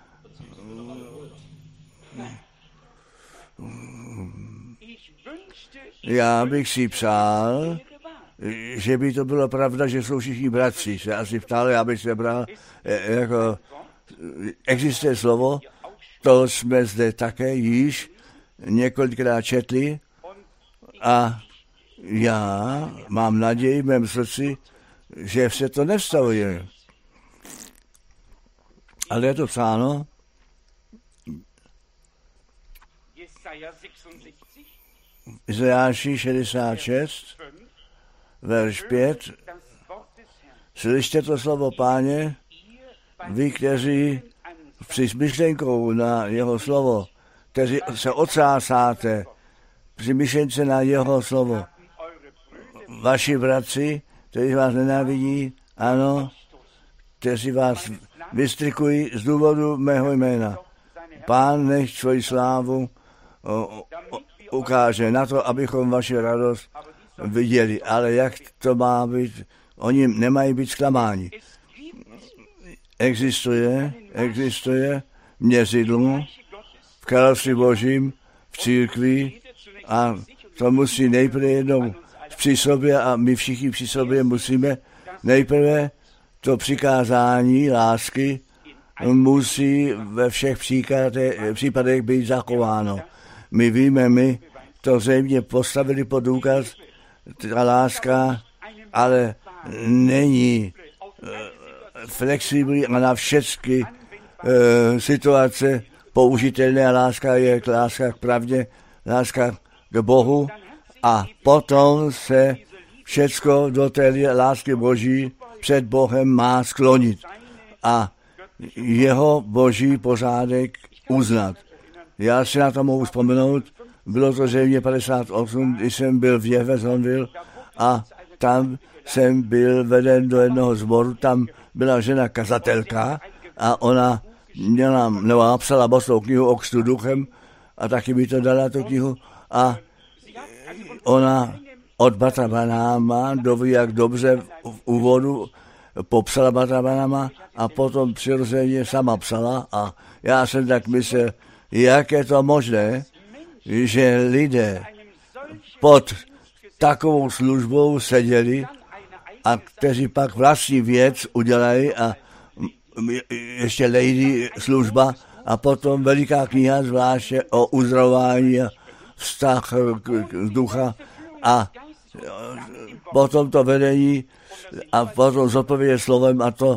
Já bych si přál, že by to byla pravda, že jsou všichni bratři. Se asi ptali, abych se bral, jako existuje slovo, to jsme zde také již několikrát četli a já mám naději v mém srdci, že se to nevstavuje. Ale je to psáno. Izajáši šedesát šest, verš pět. Slyšte to slovo, Páně, vy, kteří při myšlenkou na jeho slovo, kteří se odsásáte při myšlence na jeho slovo. Vaši bratři, kteří vás nenávidí, ano, kteří vás vystrikují z důvodu mého jména. Pán nech svoji slávu o, o, ukáže na to, abychom vaši radost viděli. Ale jak to má být? Oni nemají být zklamáni. Existuje, existuje měřidlo v království Božím, v církvi a to musí nejprve jednou při sobě a my všichni při sobě musíme nejprve to přikázání lásky musí ve všech případech být zachováno. My víme, my to zřejmě postavili pod důkaz, ta láska, ale není flexibilní a na všechny e, situace použitelné. Láska je láska k pravdě, láska k Bohu a potom se všecko do té lásky Boží před Bohem má sklonit a jeho boží pořádek uznat. Já si na to mohu vzpomenout, bylo to zřejmě padesát osm, když jsem byl v Jeffersonville a tam jsem byl veden do jednoho sboru, tam byla žena kazatelka a ona měla, nebo napsala bostou knihu o křtu duchem a taky mi to dala tu knihu a ona od Bratra Branhama doví, jak dobře v úvodu popsala Bratra Branhama a potom přirozeně sama psala a já jsem tak myslel, jak je to možné, že lidé pod takovou službou seděli a kteří pak vlastní věc udělají a ještě lady služba a potom veliká kniha zvláště o uzdravování a vztah k, k ducha a potom to vedení a potom zodpovědět slovem a to,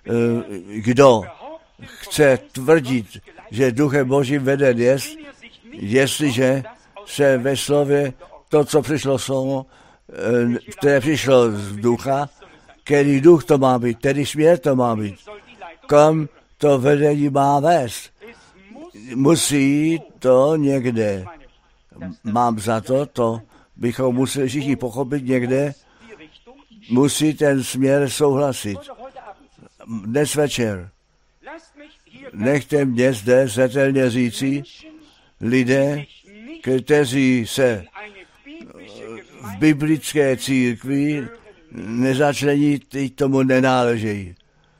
kdo chce tvrdit, že duchem Božím veden jest, jestliže se ve slově to, co přišlo slovo, které přišlo z ducha, který duch to má být, který směr to má být, kam to vedení má vést. Musí to někde, mám za to, to bychom museli všichni pochopit někde, musí ten směr souhlasit. Dnes večer nechte mě zde zřetelně říci, lidé, kteří se v biblické církvi nezačlení, teď tomu nenáležejí.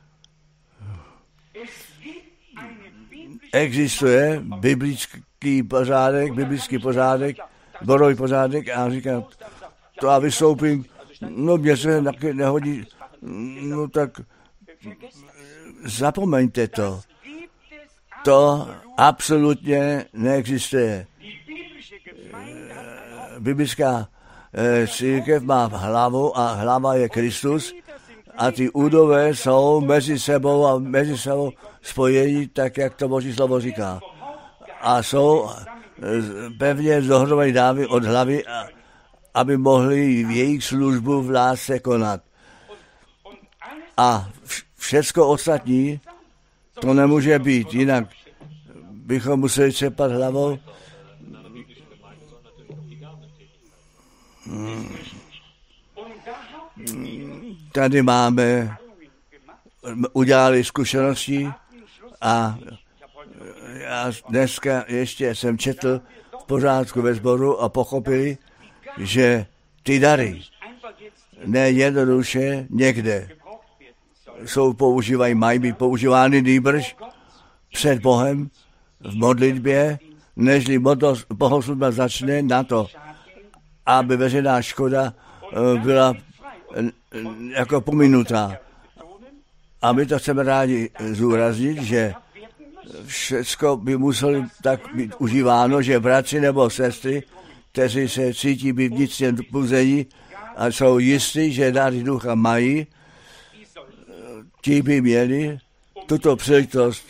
Existuje biblický pořádek, biblický pořádek, zborový pořádek a říkám, to a vystoupím, no mě se nehodí, no tak zapomeňte to. To absolutně neexistuje. Biblická církev má hlavu a hlava je Kristus a ty údové jsou mezi sebou a mezi sebou spojení, tak jak to Boží slovo říká. A jsou pevně dohromady dávy od hlavy, aby mohli jejich službu v lásce konat. A všecko ostatní to nemůže být, jinak bychom museli čepat hlavou. Tady máme, udělali zkušenosti a já dneska ještě jsem četl v pořádku ve sboru a pochopili, že ty dary nejednoduše někde jsou používají, mají být používány nýbrž před Bohem v modlitbě, nežli bohoslužba začne na to, aby veřejná škoda byla jako pominutá. A my to chceme rádi zúraznit, že všecko by muselo tak být užíváno, že bratři nebo sestry, kteří se cítí být vnitřně puzení a jsou jistí, že dary ducha mají, ti by měli tuto příležitost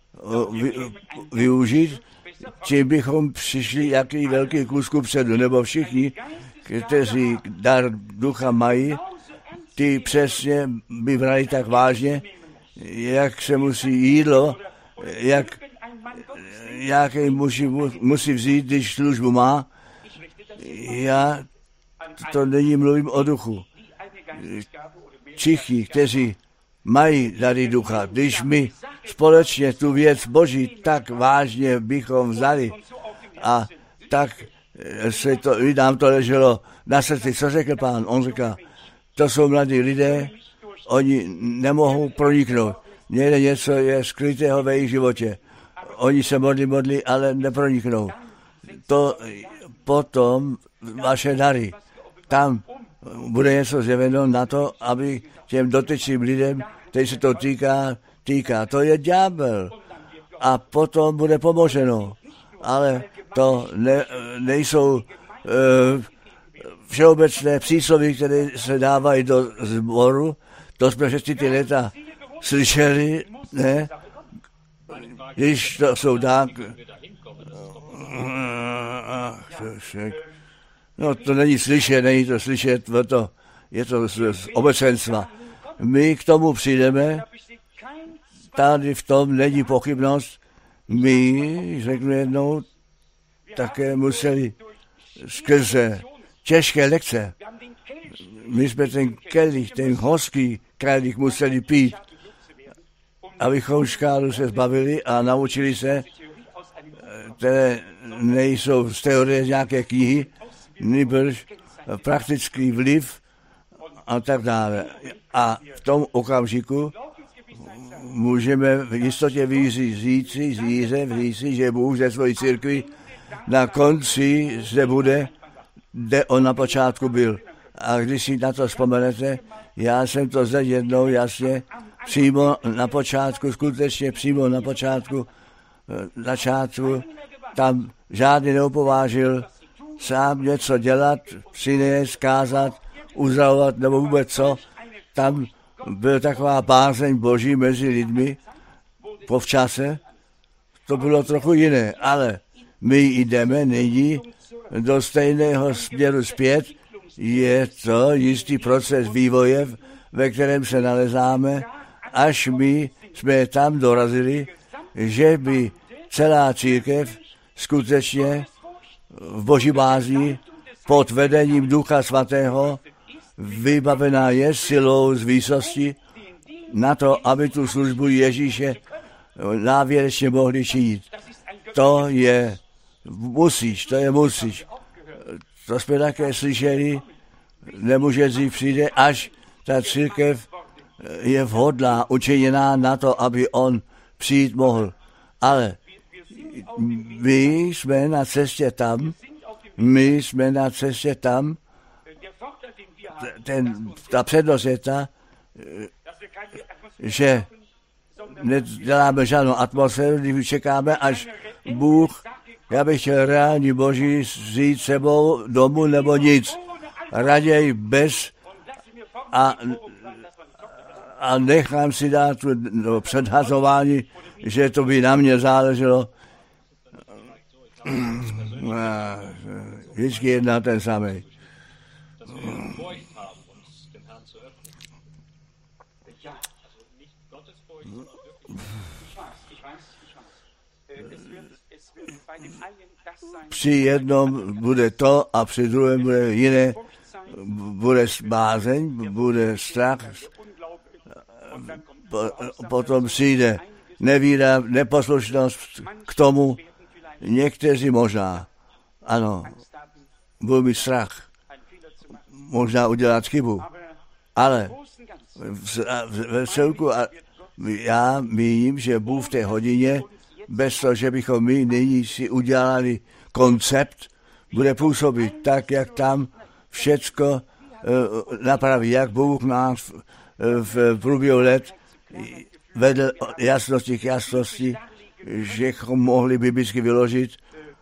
využít, čím bychom přišli jaký velký kus kupředu, nebo všichni, kteří dar ducha mají, ty přesně by brali tak vážně, jak se musí jídlo jak jaký muži musí vzít, když službu má. Já to není mluvím o duchu. Všichni, kteří mají dary ducha, když my společně tu věc Boží tak vážně bychom vzali a tak se to, nám to leželo na srdci, co řekl pán, on říká, to jsou mladí lidé, oni nemohou proniknout, někde něco je skrytého ve jejich životě, oni se modlí, modlí, ale neproniknou. To potom vaše dary, tam bude něco zjeveno na to, aby těm dotyčným lidem, který se to týká, týká. To je ďábel. A potom bude pomoženo. Ale to ne, nejsou e, všeobecné přísloví, které se dávají do sboru. To jsme přes ty léta slyšeli, ne? Když to jsou tak... No to není slyšet, není to slyšet, to, je to z, z obecenstva. My k tomu přijdeme, tady v tom není pochybnost, my, řeknu jednou, také museli skrze těžké lekce, my jsme ten kelich, ten hořký kelich museli pít, abychom škálu se zbavili a naučili se, které nejsou z teorie nějaké knihy, nýbrž praktický vliv a tak dále. A v tom okamžiku můžeme v jistotě říci, zvíře, říci, že Bůh ze svojí církvi na konci zde bude, kde on na počátku byl. A když si na to vzpomenete, já jsem to zde jednou jasně přímo na počátku, skutečně přímo na počátku, začátku, tam žádný neupovážil sám něco dělat, přinést, kázat, uzdravovat nebo vůbec co. Tam byla taková bázeň Boží mezi lidmi po včase. To bylo trochu jiné, ale my jdeme nyní do stejného směru zpět. Je to jistý proces vývoje, ve kterém se nalezáme, až my jsme tam dorazili, že by celá církev skutečně v Boží bázni pod vedením Ducha Svatého vybavená je silou z výsosti na to, aby tu službu Ježíše závěrečně mohli činit. To je musíš, to je musíš. To jsme také slyšeli, nemůže dřív přijde, až ta církev je vhodná, učiněná na to, aby on přijít mohl. Ale my jsme na cestě tam, my jsme na cestě tam, ten, ta přednost je ta, že neděláme žádnou atmosféru, když čekáme, až Bůh, já bych chtěl reální Boží vzít sebou domů nebo nic, raději bez a, a nechám si dát no, předhazování, že to by na mě záleželo. Vždycky jedna ten samý. Při jednom bude to a při druhém bude jiné, bude bázeň, bude strach, potom přijde nevíra, neposlušnost k tomu, někteří možná, ano, budou mít strach, možná udělat chybu, ale ve celku a já míním, že Bůh v té hodině, bez toho, že bychom my nyní si udělali koncept, bude působit tak, jak tam všecko uh, napraví, jak Bůh nás v, v průběhu let vedl jasnosti k jasnosti, že bychom mohli biblicky vyložit.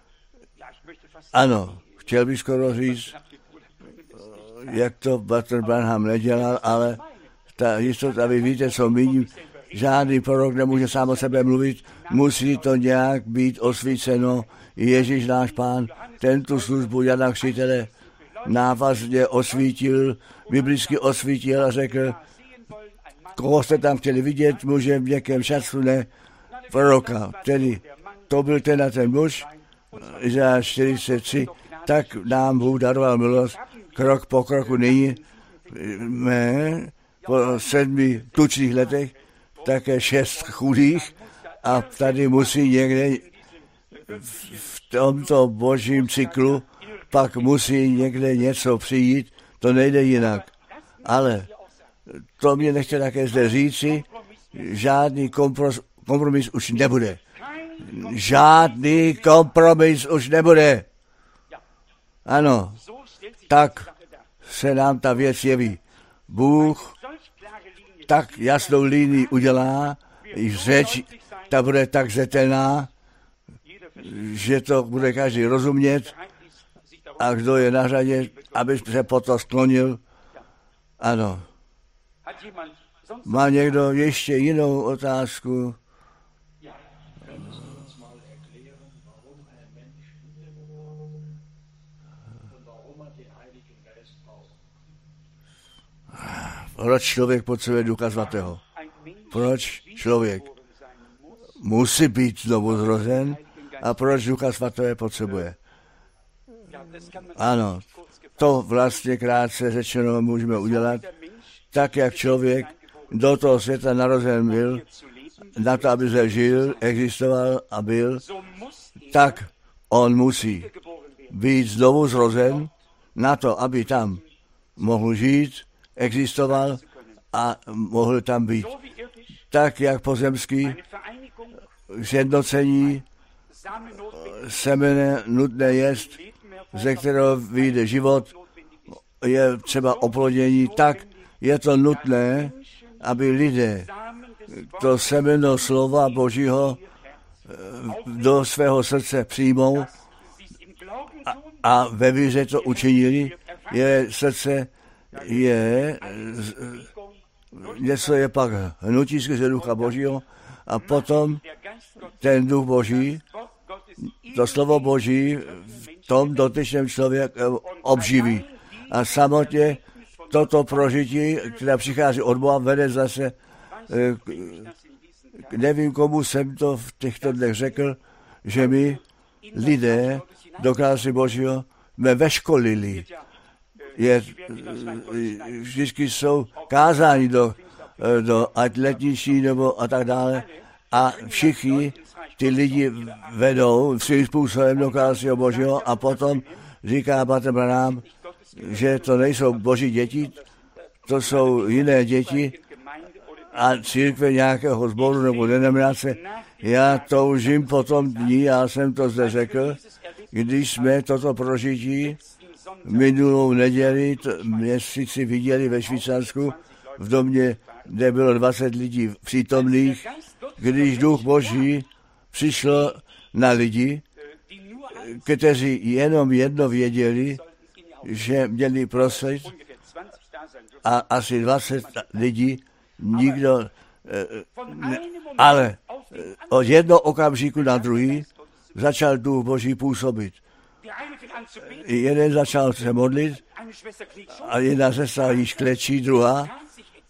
Ano, chtěl bych skoro říct, jak to Bratr Branham nedělal, ale ta jistota, vy víte, co míním, žádný prorok nemůže sám o sebe mluvit, musí to nějak být osvíceno. Ježíš náš Pán, tento službu Jana Křtitele návazně osvítil, biblicky osvítil a řekl, koho jste tam chtěli vidět, může v někém času ne, proroka. Tedy to byl ten a ten muž, Izajáš čtyřicet tři, tak nám Bůh daroval milost, krok po kroku nyní, mé, po sedmi tučných letech, také šest chudých a tady musí někde v tomto božím cyklu pak musí někde něco přijít, to nejde jinak. Ale to mě nechce také zde říci, žádný kompromis, kompromis už nebude. Žádný kompromis už nebude. Ano, tak se nám ta věc jeví. Bůh tak jasnou línii udělá, i řeč, ta bude tak zetelná, že to bude každý rozumět a kdo je na řadě, aby se potom sklonil. Ano. Má někdo ještě jinou otázku? Proč člověk potřebuje Ducha Svatého? Proč člověk musí být znovu zrozen a proč Ducha Svatého potřebuje? Ano, to vlastně krátce řečeno můžeme udělat, tak jak člověk do toho světa narozen byl, na to, aby se žil, existoval a byl, tak on musí být znovu zrozen na to, aby tam mohl žít, existoval a mohl tam být. Tak jak pozemský zjednocení semene nutné jest, ze kterého vyjde život, je třeba oplodění, tak je to nutné, aby lidé to semeno slova Božího do svého srdce přijmou a, a ve víře to učinili. Je srdce je něco je pak hnutí skrze Ducha Božího a potom ten Duch Boží, to slovo Boží v tom dotyčném člověku obživí. A samotně toto prožití, které přichází od Boha, vede zase, nevím, komu jsem to v těchto dnech řekl, že my lidé do království Božího jsme veškolili. Je, vždycky jsou kázáni do, do ať letničí nebo a tak dále a všichni ty lidi vedou svým způsobem do království Božího a potom říká Bratr Branham, že to nejsou Boží děti, to jsou jiné děti a církve nějakého sboru nebo denominace. Já toužím po tom dní, já jsem to zde řekl, když jsme toto prožití minulou neděli, měsíci viděli ve Švýcarsku, v domě, kde bylo dvacet lidí přítomných, když Duch Boží přišlo na lidi, kteří jenom jedno věděli, že měli prosit a asi dvacet lidí, nikdo, ale od jednoho okamžiku na druhý začal Duch Boží působit. Jeden začal se modlit a jedna sestra již klečí, druhá.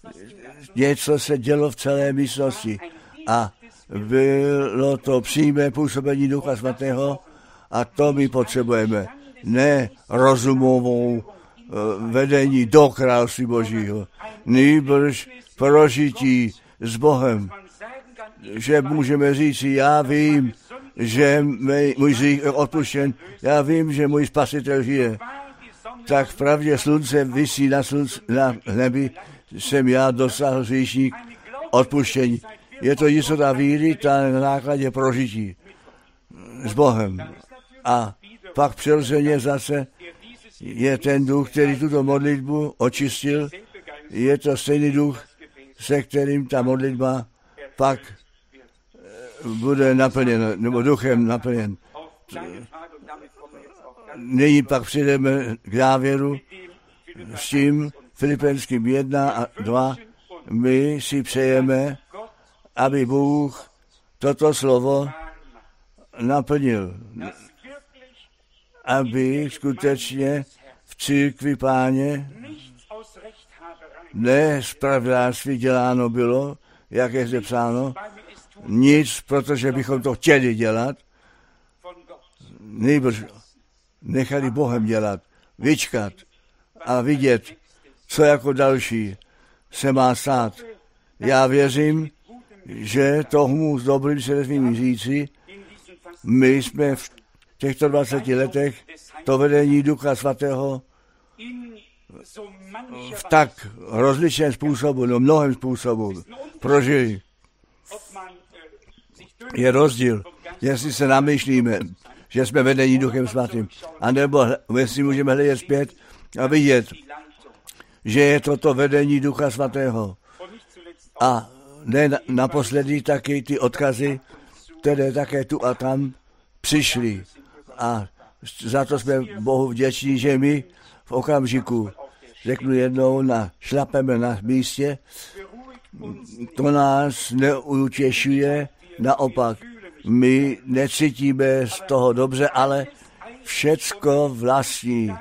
Něco se dělo v celé místnosti a bylo to přímé působení Ducha Svatého a to my potřebujeme. Ne rozumovou vedení do království Božího, nýbrž prožití s Bohem, že můžeme říct, já vím, že můj hřích je odpuštěn, já vím, že můj Spasitel žije. Tak v pravdě slunce visí na, slunce, na nebi, jsem já dosáhl hříšník odpuštění. Je to jistota víry, ta na základě prožití s Bohem. A pak přirozeně zase je ten duch, který tuto modlitbu očistil, je to stejný duch, se kterým ta modlitba pak bude naplněn, nebo duchem naplněn. Nyní pak přijdeme k závěru s tím Filipenským jedna a dva. My si přejeme, aby Bůh toto slovo naplnil, aby skutečně v církvi Páně ne spravedlnosti děláno bylo, jak je zde psáno, nic, protože bychom to chtěli dělat, nejbrž nechali Bohem dělat, vyčkat a vidět, co jako další se má stát. Já věřím, že tomu s dobrým svědomím říci, my jsme v těchto dvaceti letech to vedení Ducha Svatého v tak rozličném způsobu, no mnohem způsobů prožili. Je rozdíl, jestli se namýšlíme, že jsme vedení Duchem Svatým, anebo jestli můžeme hledět zpět a vidět, že je toto vedení Ducha Svatého. A ne naposledy taky ty odkazy, které také tu a tam přišly. A za to jsme Bohu vděční, že my v okamžiku, řeknu jednou, na, šlapeme na místě, to nás neutěšuje, naopak. My necítíme z toho dobře, ale všecko vlastní.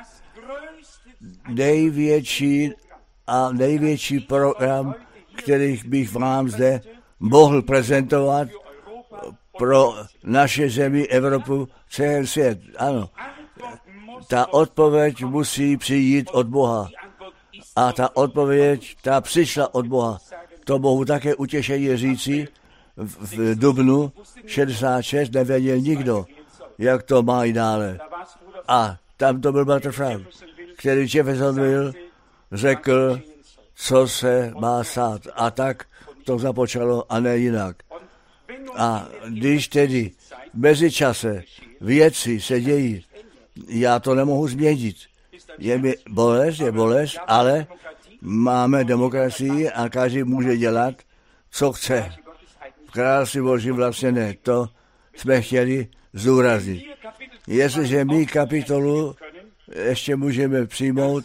Největší a největší program, který bych vám zde mohl prezentovat pro naše zemi, Evropu, celý svět. Ano, ta odpověď musí přijít od Boha. A ta odpověď, ta přišla od Boha. To mohu také utěšení říci, v, v dubnu šedesát šest nevěděl nikdo, jak to má i dále. A tam to byl bratr Frank, který Jeffersonville řekl, co se má stát. A tak to započalo a ne jinak. A když tedy v mezičase věci se dějí, já to nemohu změnit. Je mi bolest, je bolest, ale máme demokracii a každý může dělat, co chce. V království Božím vlastně ne. To jsme chtěli zdůraznit. Jestliže my kapitolu ještě můžeme přijmout,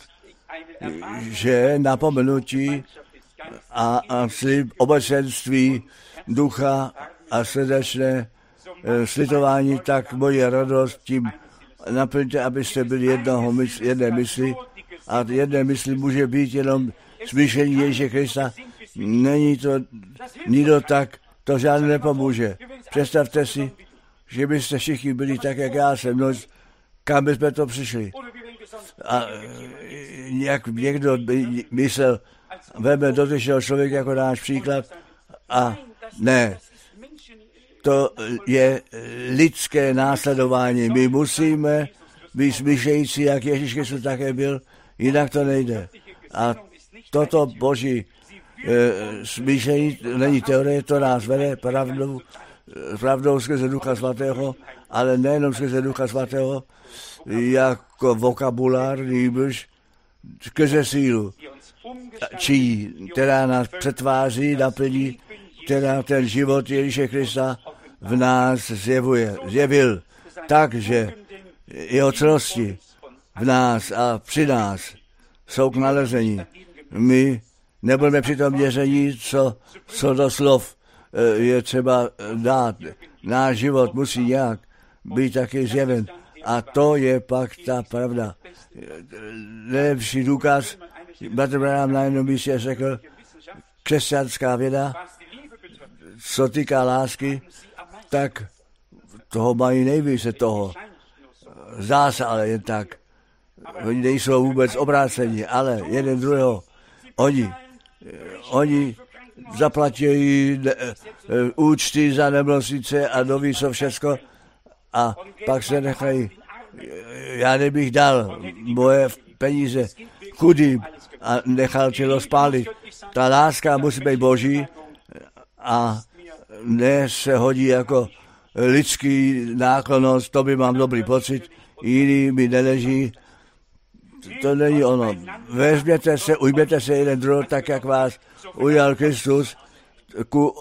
že napomenutí a, a slib obecenství ducha a srdečné e, slitování, tak moje radost tím naplňte, abyste byli jednoho mysl, jedné mysli. A jedné mysli může být jenom smýšlení Ježíše Krista. Není to nikdo tak, to žádný nepomůže. Představte si, že byste všichni byli tak, jak já jsem, no, kam bychom to přišli. A jak někdo by myslel, veme dotyčného člověka jako náš příklad a ne, to je lidské následování. My musíme být smýšlející, jak Ježíš Kristus také byl, jinak to nejde. A toto Boží e, smýšlení není teorie, to nás vede pravdou, pravdou skrze Ducha Svatého, ale nejenom skrze Ducha Svatého, jako vokabulár, nýbrž skrze sílu, či která nás přetváří, naplní, která ten život Ježíše Krista v nás zjevuje, zjevil tak, že jeho celosti v nás a při nás jsou k nalezení. My nebudeme při tom měření, co, co do slov je třeba dát. Náš život musí nějak být taky zjeven. A to je pak ta pravda. Nejlepší důkaz, bratr Branham na jednom místě řekl, křesťanská věda, co týká lásky, tak toho mají nejvíce toho. Zdá se ale jen tak. Oni nejsou vůbec obráceni, ale jeden druhého. Oni, oni zaplatí ne, účty za nemocnice a doví co všecko a pak se nechají. Já nebych dal moje peníze chudým a nechal tělo spálit. Ta láska musí být Boží a ne se hodí jako lidský náklonost, to by mám dobrý pocit, jiný mi neleží, to není ono. Vezměte se, ujměte se jeden druhý, tak jak vás ujal Kristus ku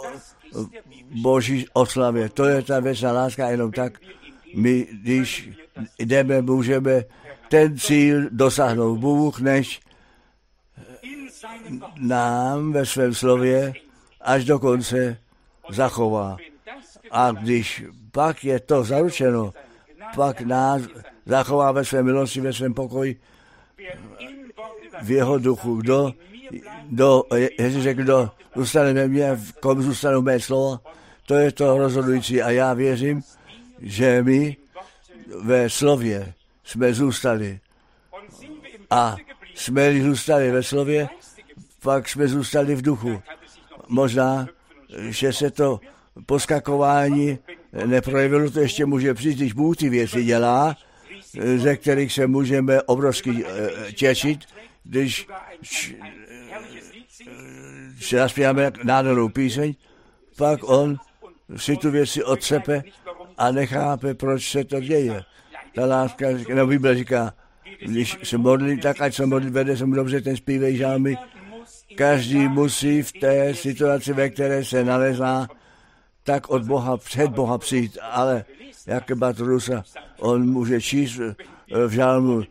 Boží oslavě. To je ta věčná láska, jenom tak my, když jdeme, můžeme ten cíl dosáhnout. Bůh než nám ve svém slově až do konce zachová. A když pak je to zaručeno, pak nás zachová ve své milosti, ve svém pokoji, v jeho duchu. Kdo do, jestli řekl, kdo zůstane ve mně, v kom zůstanou mé slova, to je to rozhodující a já věřím, že my ve slově jsme zůstali. A jsme-li zůstali ve slově, pak jsme zůstali v duchu. Možná, že se to poskakování neprojevilo, to ještě může přijít, když Bůh ty věci dělá, ze kterých se můžeme obrovsky těšit, když se naspíváme nádhernou píseň, pak on si tu věci odsepe a nechápe, proč se to děje. Ta láska, no Bible říká, když se modlí, tak ať se modlí, vede se mu dobře ten zpívej žálmy. Každý musí v té situaci, ve které se nalezá, tak od Boha, před Boha přijít, ale jak Batrusa, on může číst v žálmu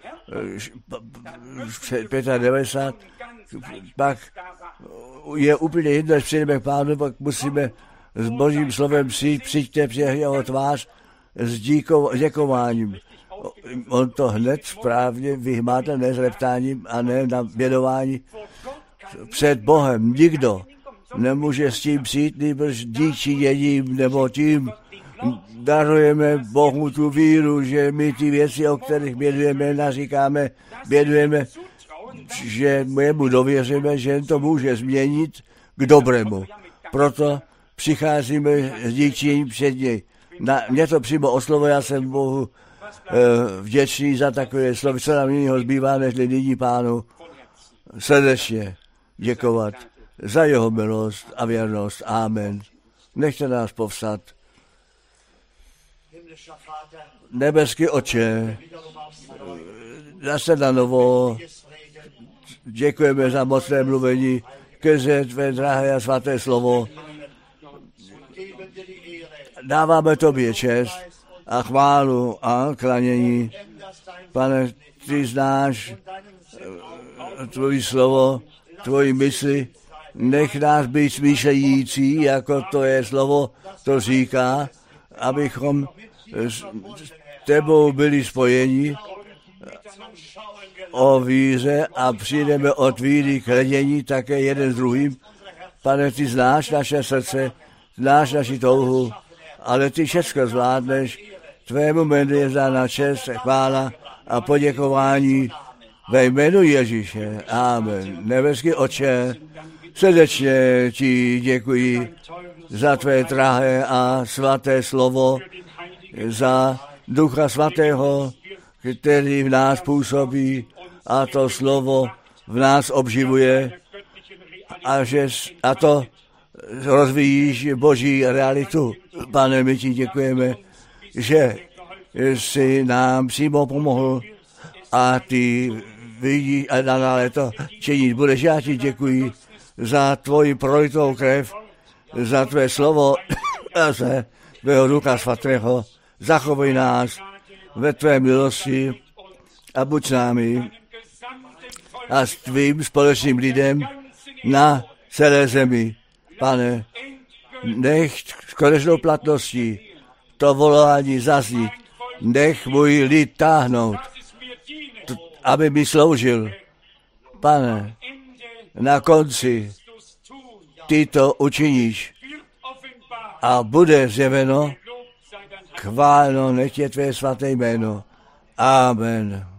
devadesát pět, pak je úplně jedno, že přijdeme k Pánu, pak musíme s Božím slovem přijít, přijďte před jeho tvář s díko, děkováním. On to hned správně vyhmátl, ne s reptáním a ne na bědování. Před Bohem nikdo nemůže s tím přijít, nebož díky jedním nebo tím darujeme Bohu tu víru, že my ty věci, o kterých bědujeme, naříkáme, bědujeme, že my mu dověříme, že to může změnit k dobrému. Proto přicházíme s díčím před něj. Na, mě to přímo oslovo, já jsem Bohu e, vděčný za takové slovo, co nám jiného zbývá, než nyní Pánu srdečně děkovat za jeho milost a věrnost. Amen. Nechte nás povstat. Nebeský Otče, zase na novo děkujeme za mocné mluvení skrze tvé drahé a svaté slovo. Dáváme tobě čest a chválu a klanění. Pane, ty znáš tvoje slovo, tvoji mysli, nech nás být smýšlející, jako to je slovo, to říká, abychom s tebou byli spojeni o víře a přijdeme od víry k hledění také jeden s druhým. Pane, ty znáš naše srdce, znáš naši touhu, ale ty všechno zvládneš. Tvému jménu je zdána čest, chvála a poděkování ve jménu Ježíše. Amen. Nebeský Otče, srdečně ti děkuji za tvé drahé a svaté slovo, za Ducha Svatého, který v nás působí a to slovo v nás obživuje a, že, a to rozvíjíš Boží realitu. Pane, my ti děkujeme, že jsi nám přímo pomohl a ty vidíš a nadále to činit budeš. Já ti děkuji za tvoji prolitou krev, za tvé slovo a za tvého Ducha Svatého. Zachovej nás ve tvé milosti a buď s námi a s tvým společným lidem na celé zemi. Pane, nech s konečnou platností to volání zaznít, nech můj lid táhnout, t- aby mi sloužil. Pane, na konci ty to učiníš a bude zjeveno, chváleno nech je tvé svaté jméno. Amen.